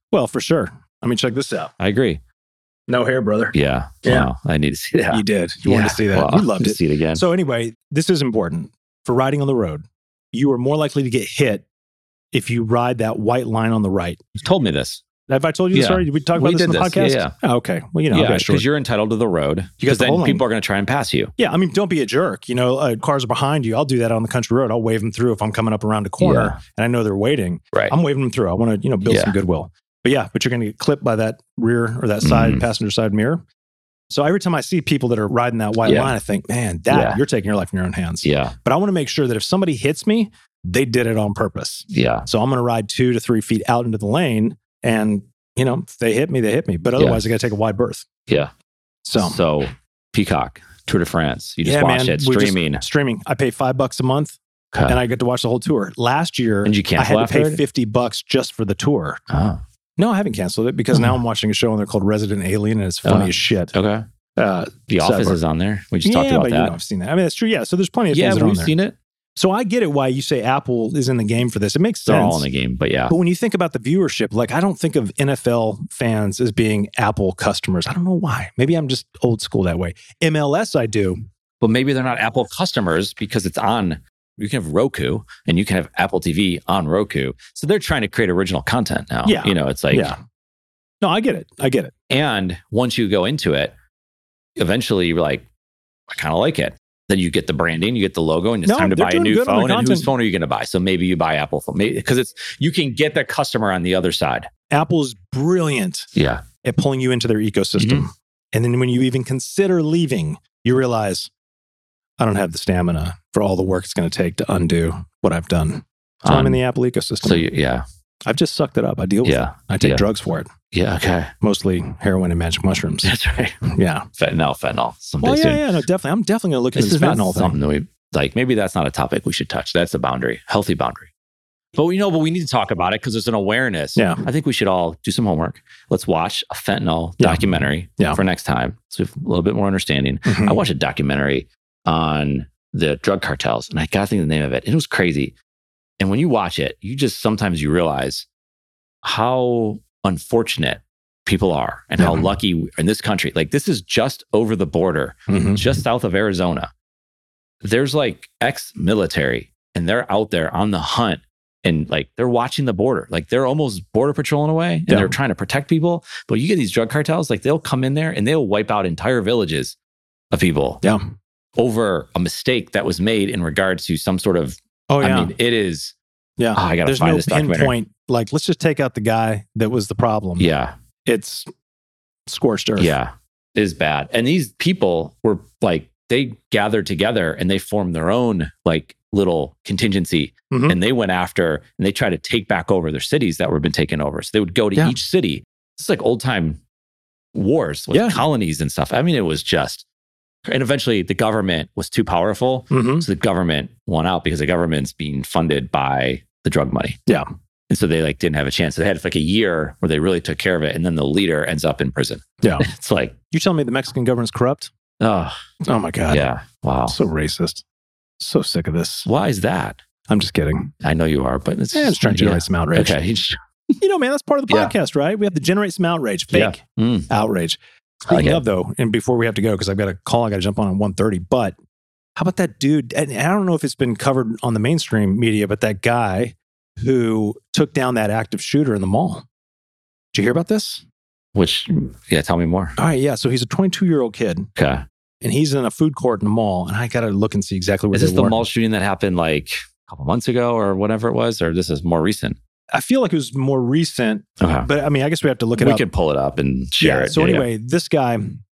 Well, for sure. I mean, check this out. I agree. No hair, brother. Yeah. Yeah. Wow. I need to see that. You did. You Yeah. wanted to see that. Well, You loved to it. see it again. So anyway, this is important. For riding on the road, you are more likely to get hit if you ride that white line on the right. You told me this. Have I told you this Yeah. already? Did we talk about We this in did the this. podcast? Yeah, Oh, okay. Well, you know, yeah, okay, because sure. you're entitled to the road. You got Because the then whole lane. people are going to try and pass you. Yeah, I mean, don't be a jerk. You know, uh, cars are behind you. I'll do that on the country road. I'll wave them through if I'm coming up around a corner Yeah. and I know they're waiting. Right. I'm waving them through. I want to, you know, build Yeah. some goodwill. But yeah, but you're going to get clipped by that rear or that side Mhm. passenger side mirror. So every time I see people that are riding that white Yeah. line, I think, man, that Yeah. you're taking your life in your own hands. Yeah. But I want to make sure that if somebody hits me, they did it on purpose. Yeah. So I'm going to ride two to three feet out into the lane, and you know, if they hit me, they hit me. But otherwise, I got to take a wide berth. Yeah. So, So Peacock, Tour de France. You just Yeah, watch man. it We just- streaming. streaming, I pay five bucks a month, Okay. and I get to watch the whole tour. Last year, And you I cancel had to pay after it? fifty bucks just for the tour. Oh. No, I haven't canceled it because now I'm watching a show and they're called Resident Alien, and it's funny Oh. as shit. Okay. Uh, The Office sidebar. is on there. We just yeah, talked about but that. you know, I've seen that. I mean, that's true. Yeah, so there's plenty of yeah, things that are on we've there. seen it. So I get it why you say Apple is in the game for this. It makes They're sense. all in the game, but yeah. But when you think about the viewership, like I don't think of N F L fans as being Apple customers. I don't know why. Maybe I'm just old school that way. M L S, I do. But maybe they're not Apple customers because it's on, you can have Roku and you can have Apple T V on Roku. So they're trying to create original content now. Yeah. You know, it's like, yeah. No, I get it. I get it. and once you go into it, eventually you're like, I kind of like it. Then you get the branding, you get the logo, and it's No, time to they're buy a doing new good on their phone. And whose content. phone are you going to buy? So maybe you buy Apple phone because it's you can get the customer on the other side. Apple's brilliant Yeah. at pulling you into their ecosystem. Mm-hmm. And then when you even consider leaving, you realize I don't have the stamina for all the work it's going to take to undo what I've done. So I'm in Um, the Apple ecosystem. So you, yeah, I've just sucked it up. I deal with yeah, it. I take yeah. drugs for it, yeah. Okay, mostly heroin and magic mushrooms. that's right. Yeah. Fentanyl, fentanyl. Someday Well, yeah, soon. yeah, no, definitely. I'm definitely going to look into This this is not fentanyl thing. something that we like. Maybe that's not a topic we should touch. That's a boundary, healthy boundary. But we know, but we need to talk about it because there's an awareness. Yeah. I think we should all do some homework. Let's watch a fentanyl Yeah. documentary Yeah. for next time, so we have a little bit more understanding. Mhm. I watched a documentary on the drug cartels, and I got to think of the name of it. It was crazy. And when you watch it, you just sometimes you realize how unfortunate people are and how Yeah. lucky we- in this country. Like this is just over the border, Mhm. just south of Arizona. There's like ex-military, and they're out there on the hunt, and like they're watching the border. Like they're almost border patrolling away, and Yeah. they're trying to protect people. But you get these drug cartels, like they'll come in there and they'll wipe out entire villages of people Yeah. over a mistake that was made in regards to some sort of. Oh, yeah. I mean, it is. yeah. Oh, I gotta There's find no this documentary. pinpoint. Like, let's just take out the guy that was the problem. Yeah, It's scorched earth. yeah, it is bad. And these people were like, they gathered together and they formed their own like little contingency, Mhm. and they went after and they tried to take back over their cities that were been taken over. So they would go to Yeah. each city. It's like old time wars with Yeah. colonies and stuff. I mean, it was just. And eventually, the government was too powerful, Mhm. so the government won out because the government's being funded by the drug money. Yeah. And so they like didn't have a chance. So they had like a year where they really took care of it, and then the leader ends up in prison. Yeah. It's like, You telling me the Mexican government's corrupt? oh, Oh my God. yeah, wow. So racist. So sick of this. Why is that? I'm just kidding. I know you are, but it's Yeah, I'm just trying to generate yeah. some outrage. Okay. He's- You know, man, that's part of the Yeah. podcast, right? We have to generate some outrage, fake Yeah. Mm. outrage. I like Speaking it. of, though, and before we have to go, because I've got a call I got to jump on at one thirty, but how about that dude? And I don't know if it's been covered on the mainstream media, but that guy who took down that active shooter in the mall. Did you hear about this? Which, yeah, tell me more. All right, yeah. So he's a twenty-two-year-old kid, Okay. and he's in a food court in the mall, and I got to look and see exactly where Is they this the were. mall shooting that happened like a couple months ago or whatever it was? Or this is more recent? I feel like it was more recent, Okay. but I mean, I guess we have to look it we up. could pull it up and share Yeah. it. So anyway, this guy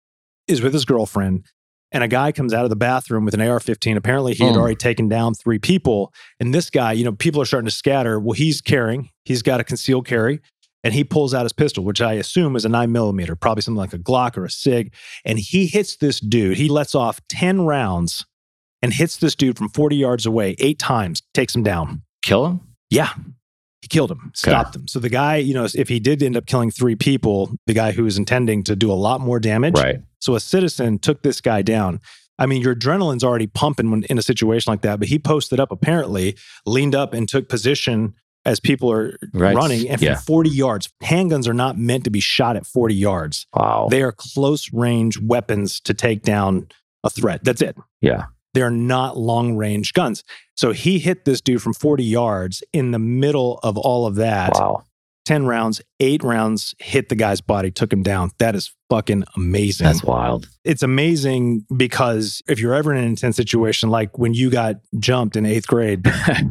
is with his girlfriend, and a guy comes out of the bathroom with an A R fifteen. Apparently, he had Mm. already taken down three people. And this guy, you know, people are starting to scatter. Well, he's carrying. He's got a concealed carry, and he pulls out his pistol, which I assume is a nine millimeter, probably something like a Glock or a Sig. And he hits this dude. He lets off ten rounds and hits this dude from forty yards away eight times. Takes him down. Kill him? Yeah. He killed him, stopped him. So the guy, you know, if he did end up killing three people, the guy who was intending to do a lot more damage. Right. So a citizen took this guy down. I mean, your adrenaline's already pumping when in a situation like that, but he posted up, apparently, leaned up and took position as people are right. running. And from yeah. forty yards, handguns are not meant to be shot at forty yards. Wow. They are close range weapons to take down a threat. That's it. Yeah. They're not long range guns. So he hit this dude from forty yards in the middle of all of that. Wow. ten rounds, eight rounds hit the guy's body, took him down. That is fucking amazing. That's wild. It's amazing because if you're ever in an intense situation, like when you got jumped in eighth grade,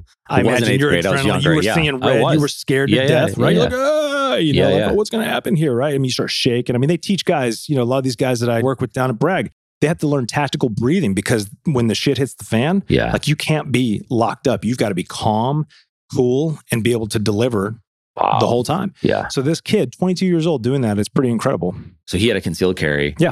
I imagine you're grade, I was younger, you were yeah. seeing red, you were scared to yeah, death, yeah, right? Yeah. You're like, ah, you know, yeah, like, yeah. oh, what's going to happen here, right? I mean, you start shaking. I mean, they teach guys, you know, a lot of these guys that I work with down at Bragg, they have to learn tactical breathing because when the shit hits the fan, yeah. like you can't be locked up. You've got to be calm, cool, and be able to deliver wow. the whole time. Yeah. So this kid, twenty-two years old, doing that is pretty incredible. So he had a concealed carry. Yeah.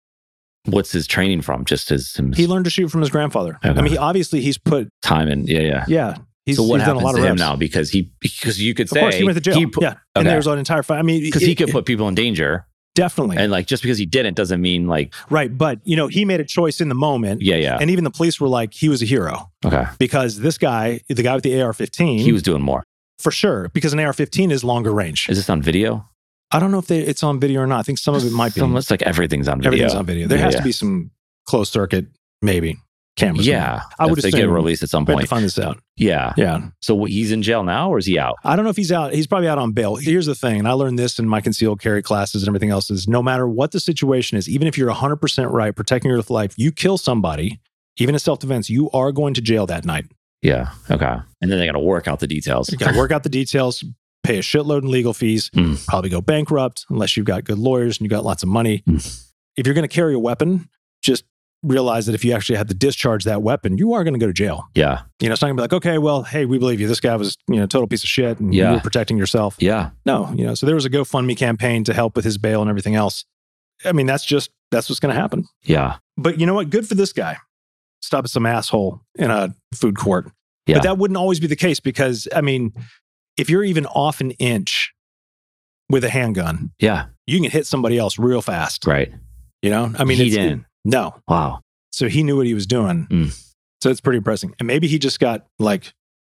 What's his training from? Just his... his He learned to shoot from his grandfather. Okay. I mean, he obviously he's put... time in. Yeah, yeah. Yeah. He's, so what he's done happens a lot to of him reps. now? Because he, because you could say... Of course, he went to jail. He put, yeah. And okay. there's an entire fight. I mean... Because he could put people in danger. Definitely. And like, just because he didn't doesn't mean like... Right. But, you know, he made a choice in the moment. Yeah, yeah. And even the police were like, he was a hero. Okay. Because this guy, the guy with the A R fifteen... He was doing more. For sure. Because an A R fifteen is longer range. Is this on video? I don't know if they, it's on video or not. I think some of it might be. Almost like everything's on video. Everything's on video. There yeah, has yeah. to be some closed circuit, maybe, cameras. Yeah. I would if they assume. get released at some We have point. to find this out. Yeah. Yeah. So what, he's in jail now or is he out? I don't know if he's out. He's probably out on bail. Here's the thing, and I learned this in my concealed carry classes and everything else, is no matter what the situation is, even if you're one hundred percent right, protecting your life, you kill somebody, even in self-defense, you are going to jail that night. Yeah. Okay. And then they got to work out the details. You got to work out the details, pay a shitload in legal fees, Mm. probably go bankrupt unless you've got good lawyers and you got lots of money. Mm. If you're going to carry a weapon, just realize that if you actually had to discharge that weapon, you are going to go to jail. Yeah. You know, it's not going to be like, okay, well, hey, we believe you. This guy was, you know, a total piece of shit and Yeah. you were protecting yourself. Yeah. No, you know, so there was a GoFundMe campaign to help with his bail and everything else. I mean, that's just, that's what's going to happen. Yeah. But you know what? Good for this guy. Stop some asshole in a food court. Yeah. But that wouldn't always be the case because, I mean, if you're even off an inch with a handgun, Yeah. you can hit somebody else real fast. Right. You know, I mean, He it's, didn't. it- no. Wow. So he knew what he was doing. Mm. So it's pretty impressive. And maybe he just got like,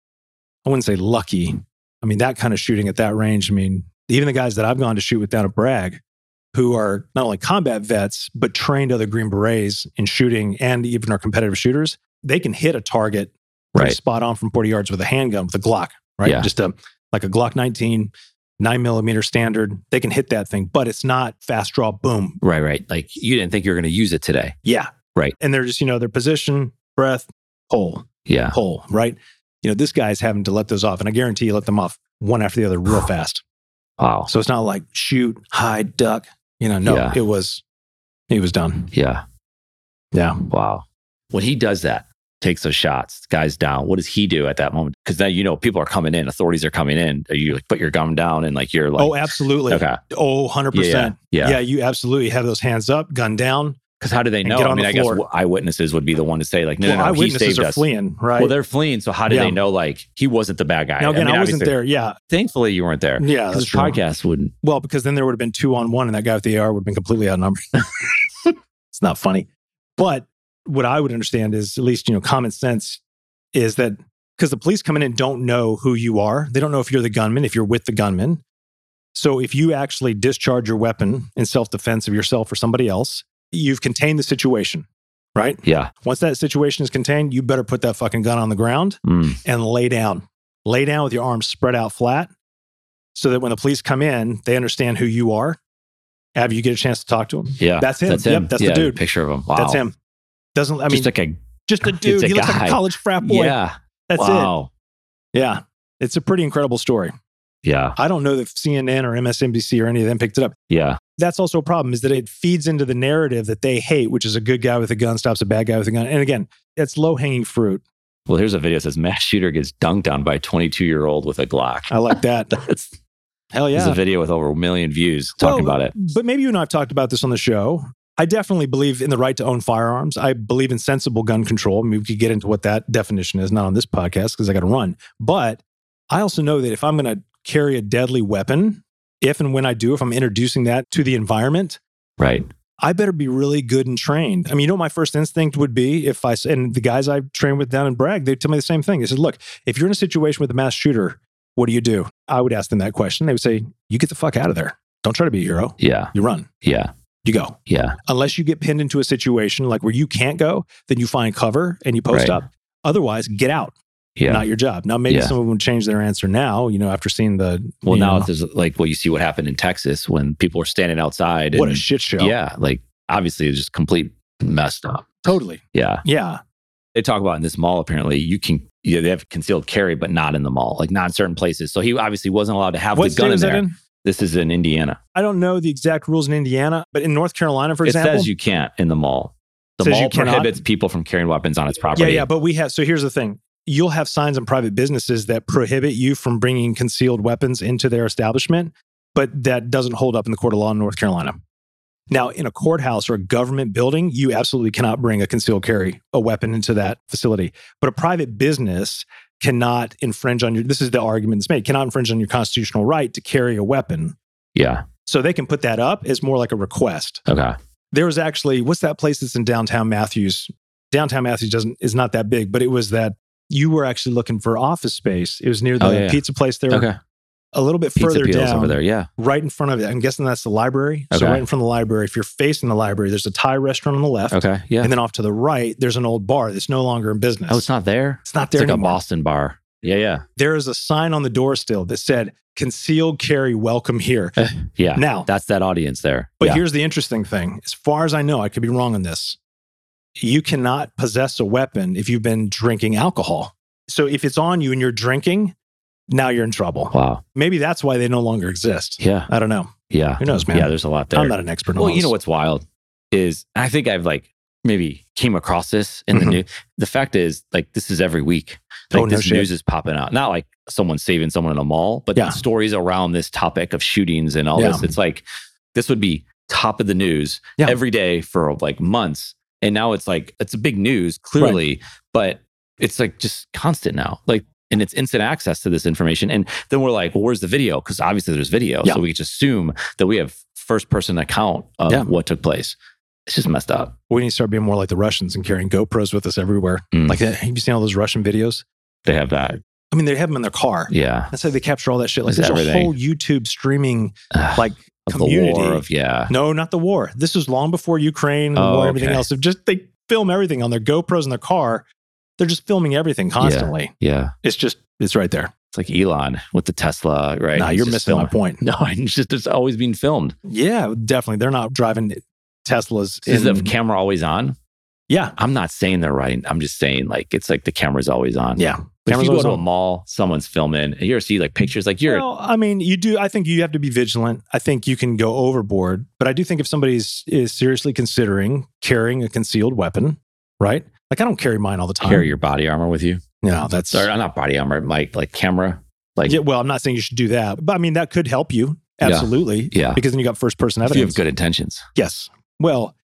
I wouldn't say lucky. I mean, that kind of shooting at that range. I mean, even the guys that I've gone to shoot with down at Bragg, who are not only combat vets, but trained other Green Berets in shooting and even are competitive shooters, they can hit a target pretty Right. spot on from forty yards with a handgun, with a Glock, right? Yeah. Just a, like a Glock nineteen, nine millimeter standard. They can hit that thing, but it's not fast draw, boom. Right. Right. Like you didn't think you were going to use it today. Yeah. Right. And they're just, you know, their position, breath, pull, Yeah. pull, right? You know, this guy's having to let those off. And I guarantee you let them off one after the other real fast. Wow. So it's not like shoot, hide, duck. You know, no, Yeah. it was, he was done. Yeah. Yeah. Wow. When he does that, takes those shots, guys down, what does he do at that moment? Because then, you know, people are coming in, authorities are coming in. Are you like put your gun down and like you're like, Oh, absolutely. okay. Oh, one hundred Yeah. percent. Yeah. Yeah, you absolutely have those hands up, gun down. Because how do they And know? get I on mean, the I guess floor. eyewitnesses would be the one to say like, no, Well, no, no, he eyewitnesses saved are us. fleeing, right? Well, they're fleeing. So how do Yeah. they know like he wasn't the bad guy? now, again, I, mean, wasn't obviously- there. Yeah. Thankfully, you weren't there. Yeah. Because That's this true. podcast wouldn't. Well, because then there would have been two on one and that guy with the A R would have been completely outnumbered. It's not funny. But what I would understand is at least, you know, common sense is that because the police coming in don't know who you are. They don't know if you're the gunman, if you're with the gunman. So if you actually discharge your weapon in self-defense of yourself or somebody else, you've contained the situation, right? Yeah. Once that situation is contained, you better put that fucking gun on the ground Mm. and lay down. Lay down with your arms spread out flat so that when the police come in, they understand who you are. Have you get a chance to talk to him? Yeah. That's him. That's Yep, him. that's yeah, the dude. Picture of him. Wow. That's him. Doesn't, I mean, Just like a, just a dude. a He looks like guy. a college frat boy. yeah. That's Wow. it. Yeah. It's a pretty incredible story. Yeah. I don't know if C N N or M S N B C or any of them picked it up. Yeah. That's also a problem is that it feeds into the narrative that they hate, which is a good guy with a gun stops a bad guy with a gun. And again, it's low hanging fruit. Well, here's a video that says mass shooter gets dunked on by a twenty-two year old with a Glock. I like that. That's Hell yeah. There's a video with over a million views talking Well, about it. But maybe you and I have talked about this on the show. I definitely believe in the right to own firearms. I believe in sensible gun control. I mean, we could get into what that definition is, not on this podcast because I got to run. But I also know that if I'm going to carry a deadly weapon, if and when I do, if I'm introducing that to the environment, Right. I better be really good and trained. I mean, you know what my first instinct would be if I, and the guys I've trained with down in Bragg, they tell me the same thing. They said, look, if you're in a situation with a mass shooter, what do you do? I would ask them that question. They would say, you get the fuck out of there. Don't try to be a hero. Yeah. You run. Yeah. You go. Yeah. Unless you get pinned into a situation like where you can't go, then you find cover and you post Right. up. Otherwise, get out. Yeah. Not your job. Now, maybe Yeah. some of them would change their answer now, you know, after seeing the... Well, you now know, if there's like what you see what happened in Texas when people were standing outside. And, what a shit show. Yeah. Like obviously it's just complete messed up. Totally. Yeah. Yeah. They talk about in this mall, apparently you can, yeah, they have concealed carry, but not in the mall, like not in certain places. So he obviously wasn't allowed to have What the gun state in is that there. in? This is in Indiana. I don't know the exact rules in Indiana, but in North Carolina, for It example... says you can't in the mall. The Says mall you cannot? prohibits people from carrying weapons on its property. Yeah, yeah, but we have... So here's the thing. You'll have signs in private businesses that prohibit you from bringing concealed weapons into their establishment, but that doesn't hold up in the court of law in North Carolina. Now, in a courthouse or a government building, you absolutely cannot bring a concealed carry, a weapon into that facility. But a private business cannot infringe on your... This is the argument that's made. Cannot infringe on your constitutional right to carry a weapon. Yeah. So they can put that up as more like a request. Okay. There was actually... What's that place that's in downtown Matthews? Downtown Matthews doesn't is not that big, but it was that... You were actually looking for office space. It was near the Oh, yeah, yeah. pizza place there. Okay. A little bit Pizza further Peel's down, over there. Yeah. right in front of it. I'm guessing that's the library. So Okay. right in front of the library, if you're facing the library, there's a Thai restaurant on the left. Okay. Yeah. And then off to the right, there's an old bar that's no longer in business. Oh, it's not there? It's not It's there like anymore. a Boston bar. Yeah. Yeah. There is a sign on the door still that said, concealed carry, welcome here. Yeah. Now, That's that audience there. but yeah. here's the interesting thing. As far as I know, I could be wrong on this. You cannot possess a weapon if you've been drinking alcohol. So if it's on you and you're drinking, now you're in trouble. Wow. Maybe that's why they no longer exist. Yeah. I don't know. Yeah. Who knows, man? Yeah. There's a lot there. I'm not an expert on Well, all you know this. what's wild is I think I've like maybe came across this in Mhm. the news. The fact is, like, this is every week. Like, Oh, no this shit. news is popping out. Not like someone saving someone in a mall, but Yeah. stories around this topic of shootings and all Yeah. this. It's like this would be top of the news Yeah. every day for like months. And now it's like it's a big news, clearly, but it's like just constant now. Like, and it's instant access to this information. And then we're like, well, where's the video? Because obviously there's video. Yeah. So we just assume that we have first person account of Yeah. what took place. It's just messed up. We need to start being more like the Russians and carrying GoPros with us everywhere. Mm. Like, have you seen all those Russian videos? They have that. I mean, they have them in their car. Yeah. That's how they capture all that shit. Like, It's there's everything. a whole YouTube streaming, Ugh, like, of community. the war of, yeah. No, not the war. This is long before Ukraine and the Oh, war, everything okay. else. They just they film everything on their GoPros in their car. They're just filming everything constantly. Yeah. It's just, it's right there. It's like Elon with the Tesla, right? Nah, He's you're just missing my filming. point. No, it's just it's always being filmed. Yeah, definitely. They're not driving Teslas. Is the in- camera always on? yeah, I'm not saying they're right. I'm just saying like it's like the camera's always on. yeah. But if Camera's you go always to a on. mall, someone's filming, and you ever see like pictures, like you're Well, I mean, you do. I think you have to be vigilant. I think you can go overboard, but I do think if somebody's is seriously considering carrying a concealed weapon, right? Like I don't carry mine all the time. carry your body armor with you. No, that's Sorry, not body armor, like like camera. Like yeah. Well, I'm not saying you should do that, but I mean that could help you Yeah. absolutely. Yeah. because then you got first person if you evidence. have good intentions. Yes. Well,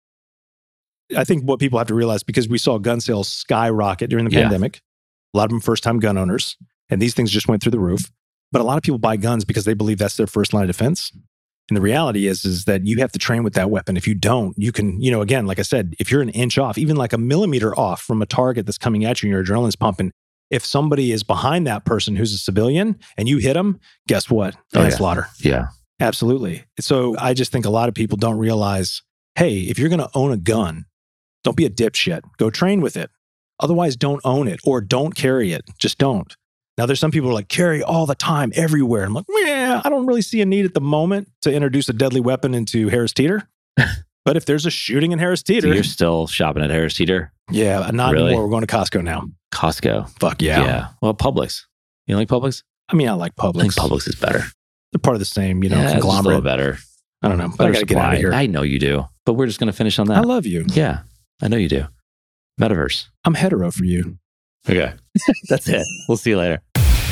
I think what people have to realize because we saw gun sales skyrocket during the Yeah. pandemic. A lot of them first time gun owners, and these things just went through the roof. But a lot of people buy guns because they believe that's their first line of defense. And the reality is, is that you have to train with that weapon. If you don't, you can, you know, again, like I said, if you're an inch off, even like a millimeter off from a target that's coming at you and your adrenaline's pumping, if somebody is behind that person who's a civilian and you hit them, guess what? Oh, yeah. Manslaughter. Yeah. Absolutely. So I just think a lot of people don't realize, hey, if you're going to own a gun, don't be a dipshit. Go train with it. Otherwise, don't own it or don't carry it. Just don't. Now, there's some people who are like, carry all the time, everywhere. I'm like, yeah, I don't really see a need at the moment to introduce a deadly weapon into Harris Teeter. But if there's a shooting in Harris So Teeter, you're still shopping at Harris Teeter, yeah, not Really? anymore. We're going to Costco now. Costco. Fuck yeah. Well, Publix. You like Publix? I mean, I like I think Publix. Publix is better. They're part of the same, you know, yeah, it's just a little conglomerate. better. I don't know. But I Better got to get out supply. of here. I know you do, but we're just going to finish on that. I love you. Yeah, I know you do. Metaverse. I'm hetero for you. Okay. That's it. We'll see you later.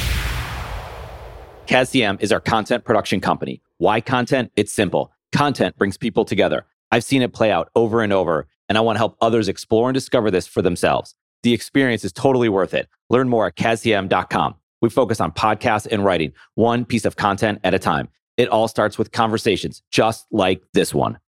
C A S C M is our content production company. Why content? It's simple. Content brings people together. I've seen it play out over and over, and I want to help others explore and discover this for themselves. The experience is totally worth it. Learn more at C A S C M dot com. We focus on podcasts and writing, one piece of content at a time. It all starts with conversations, just like this one.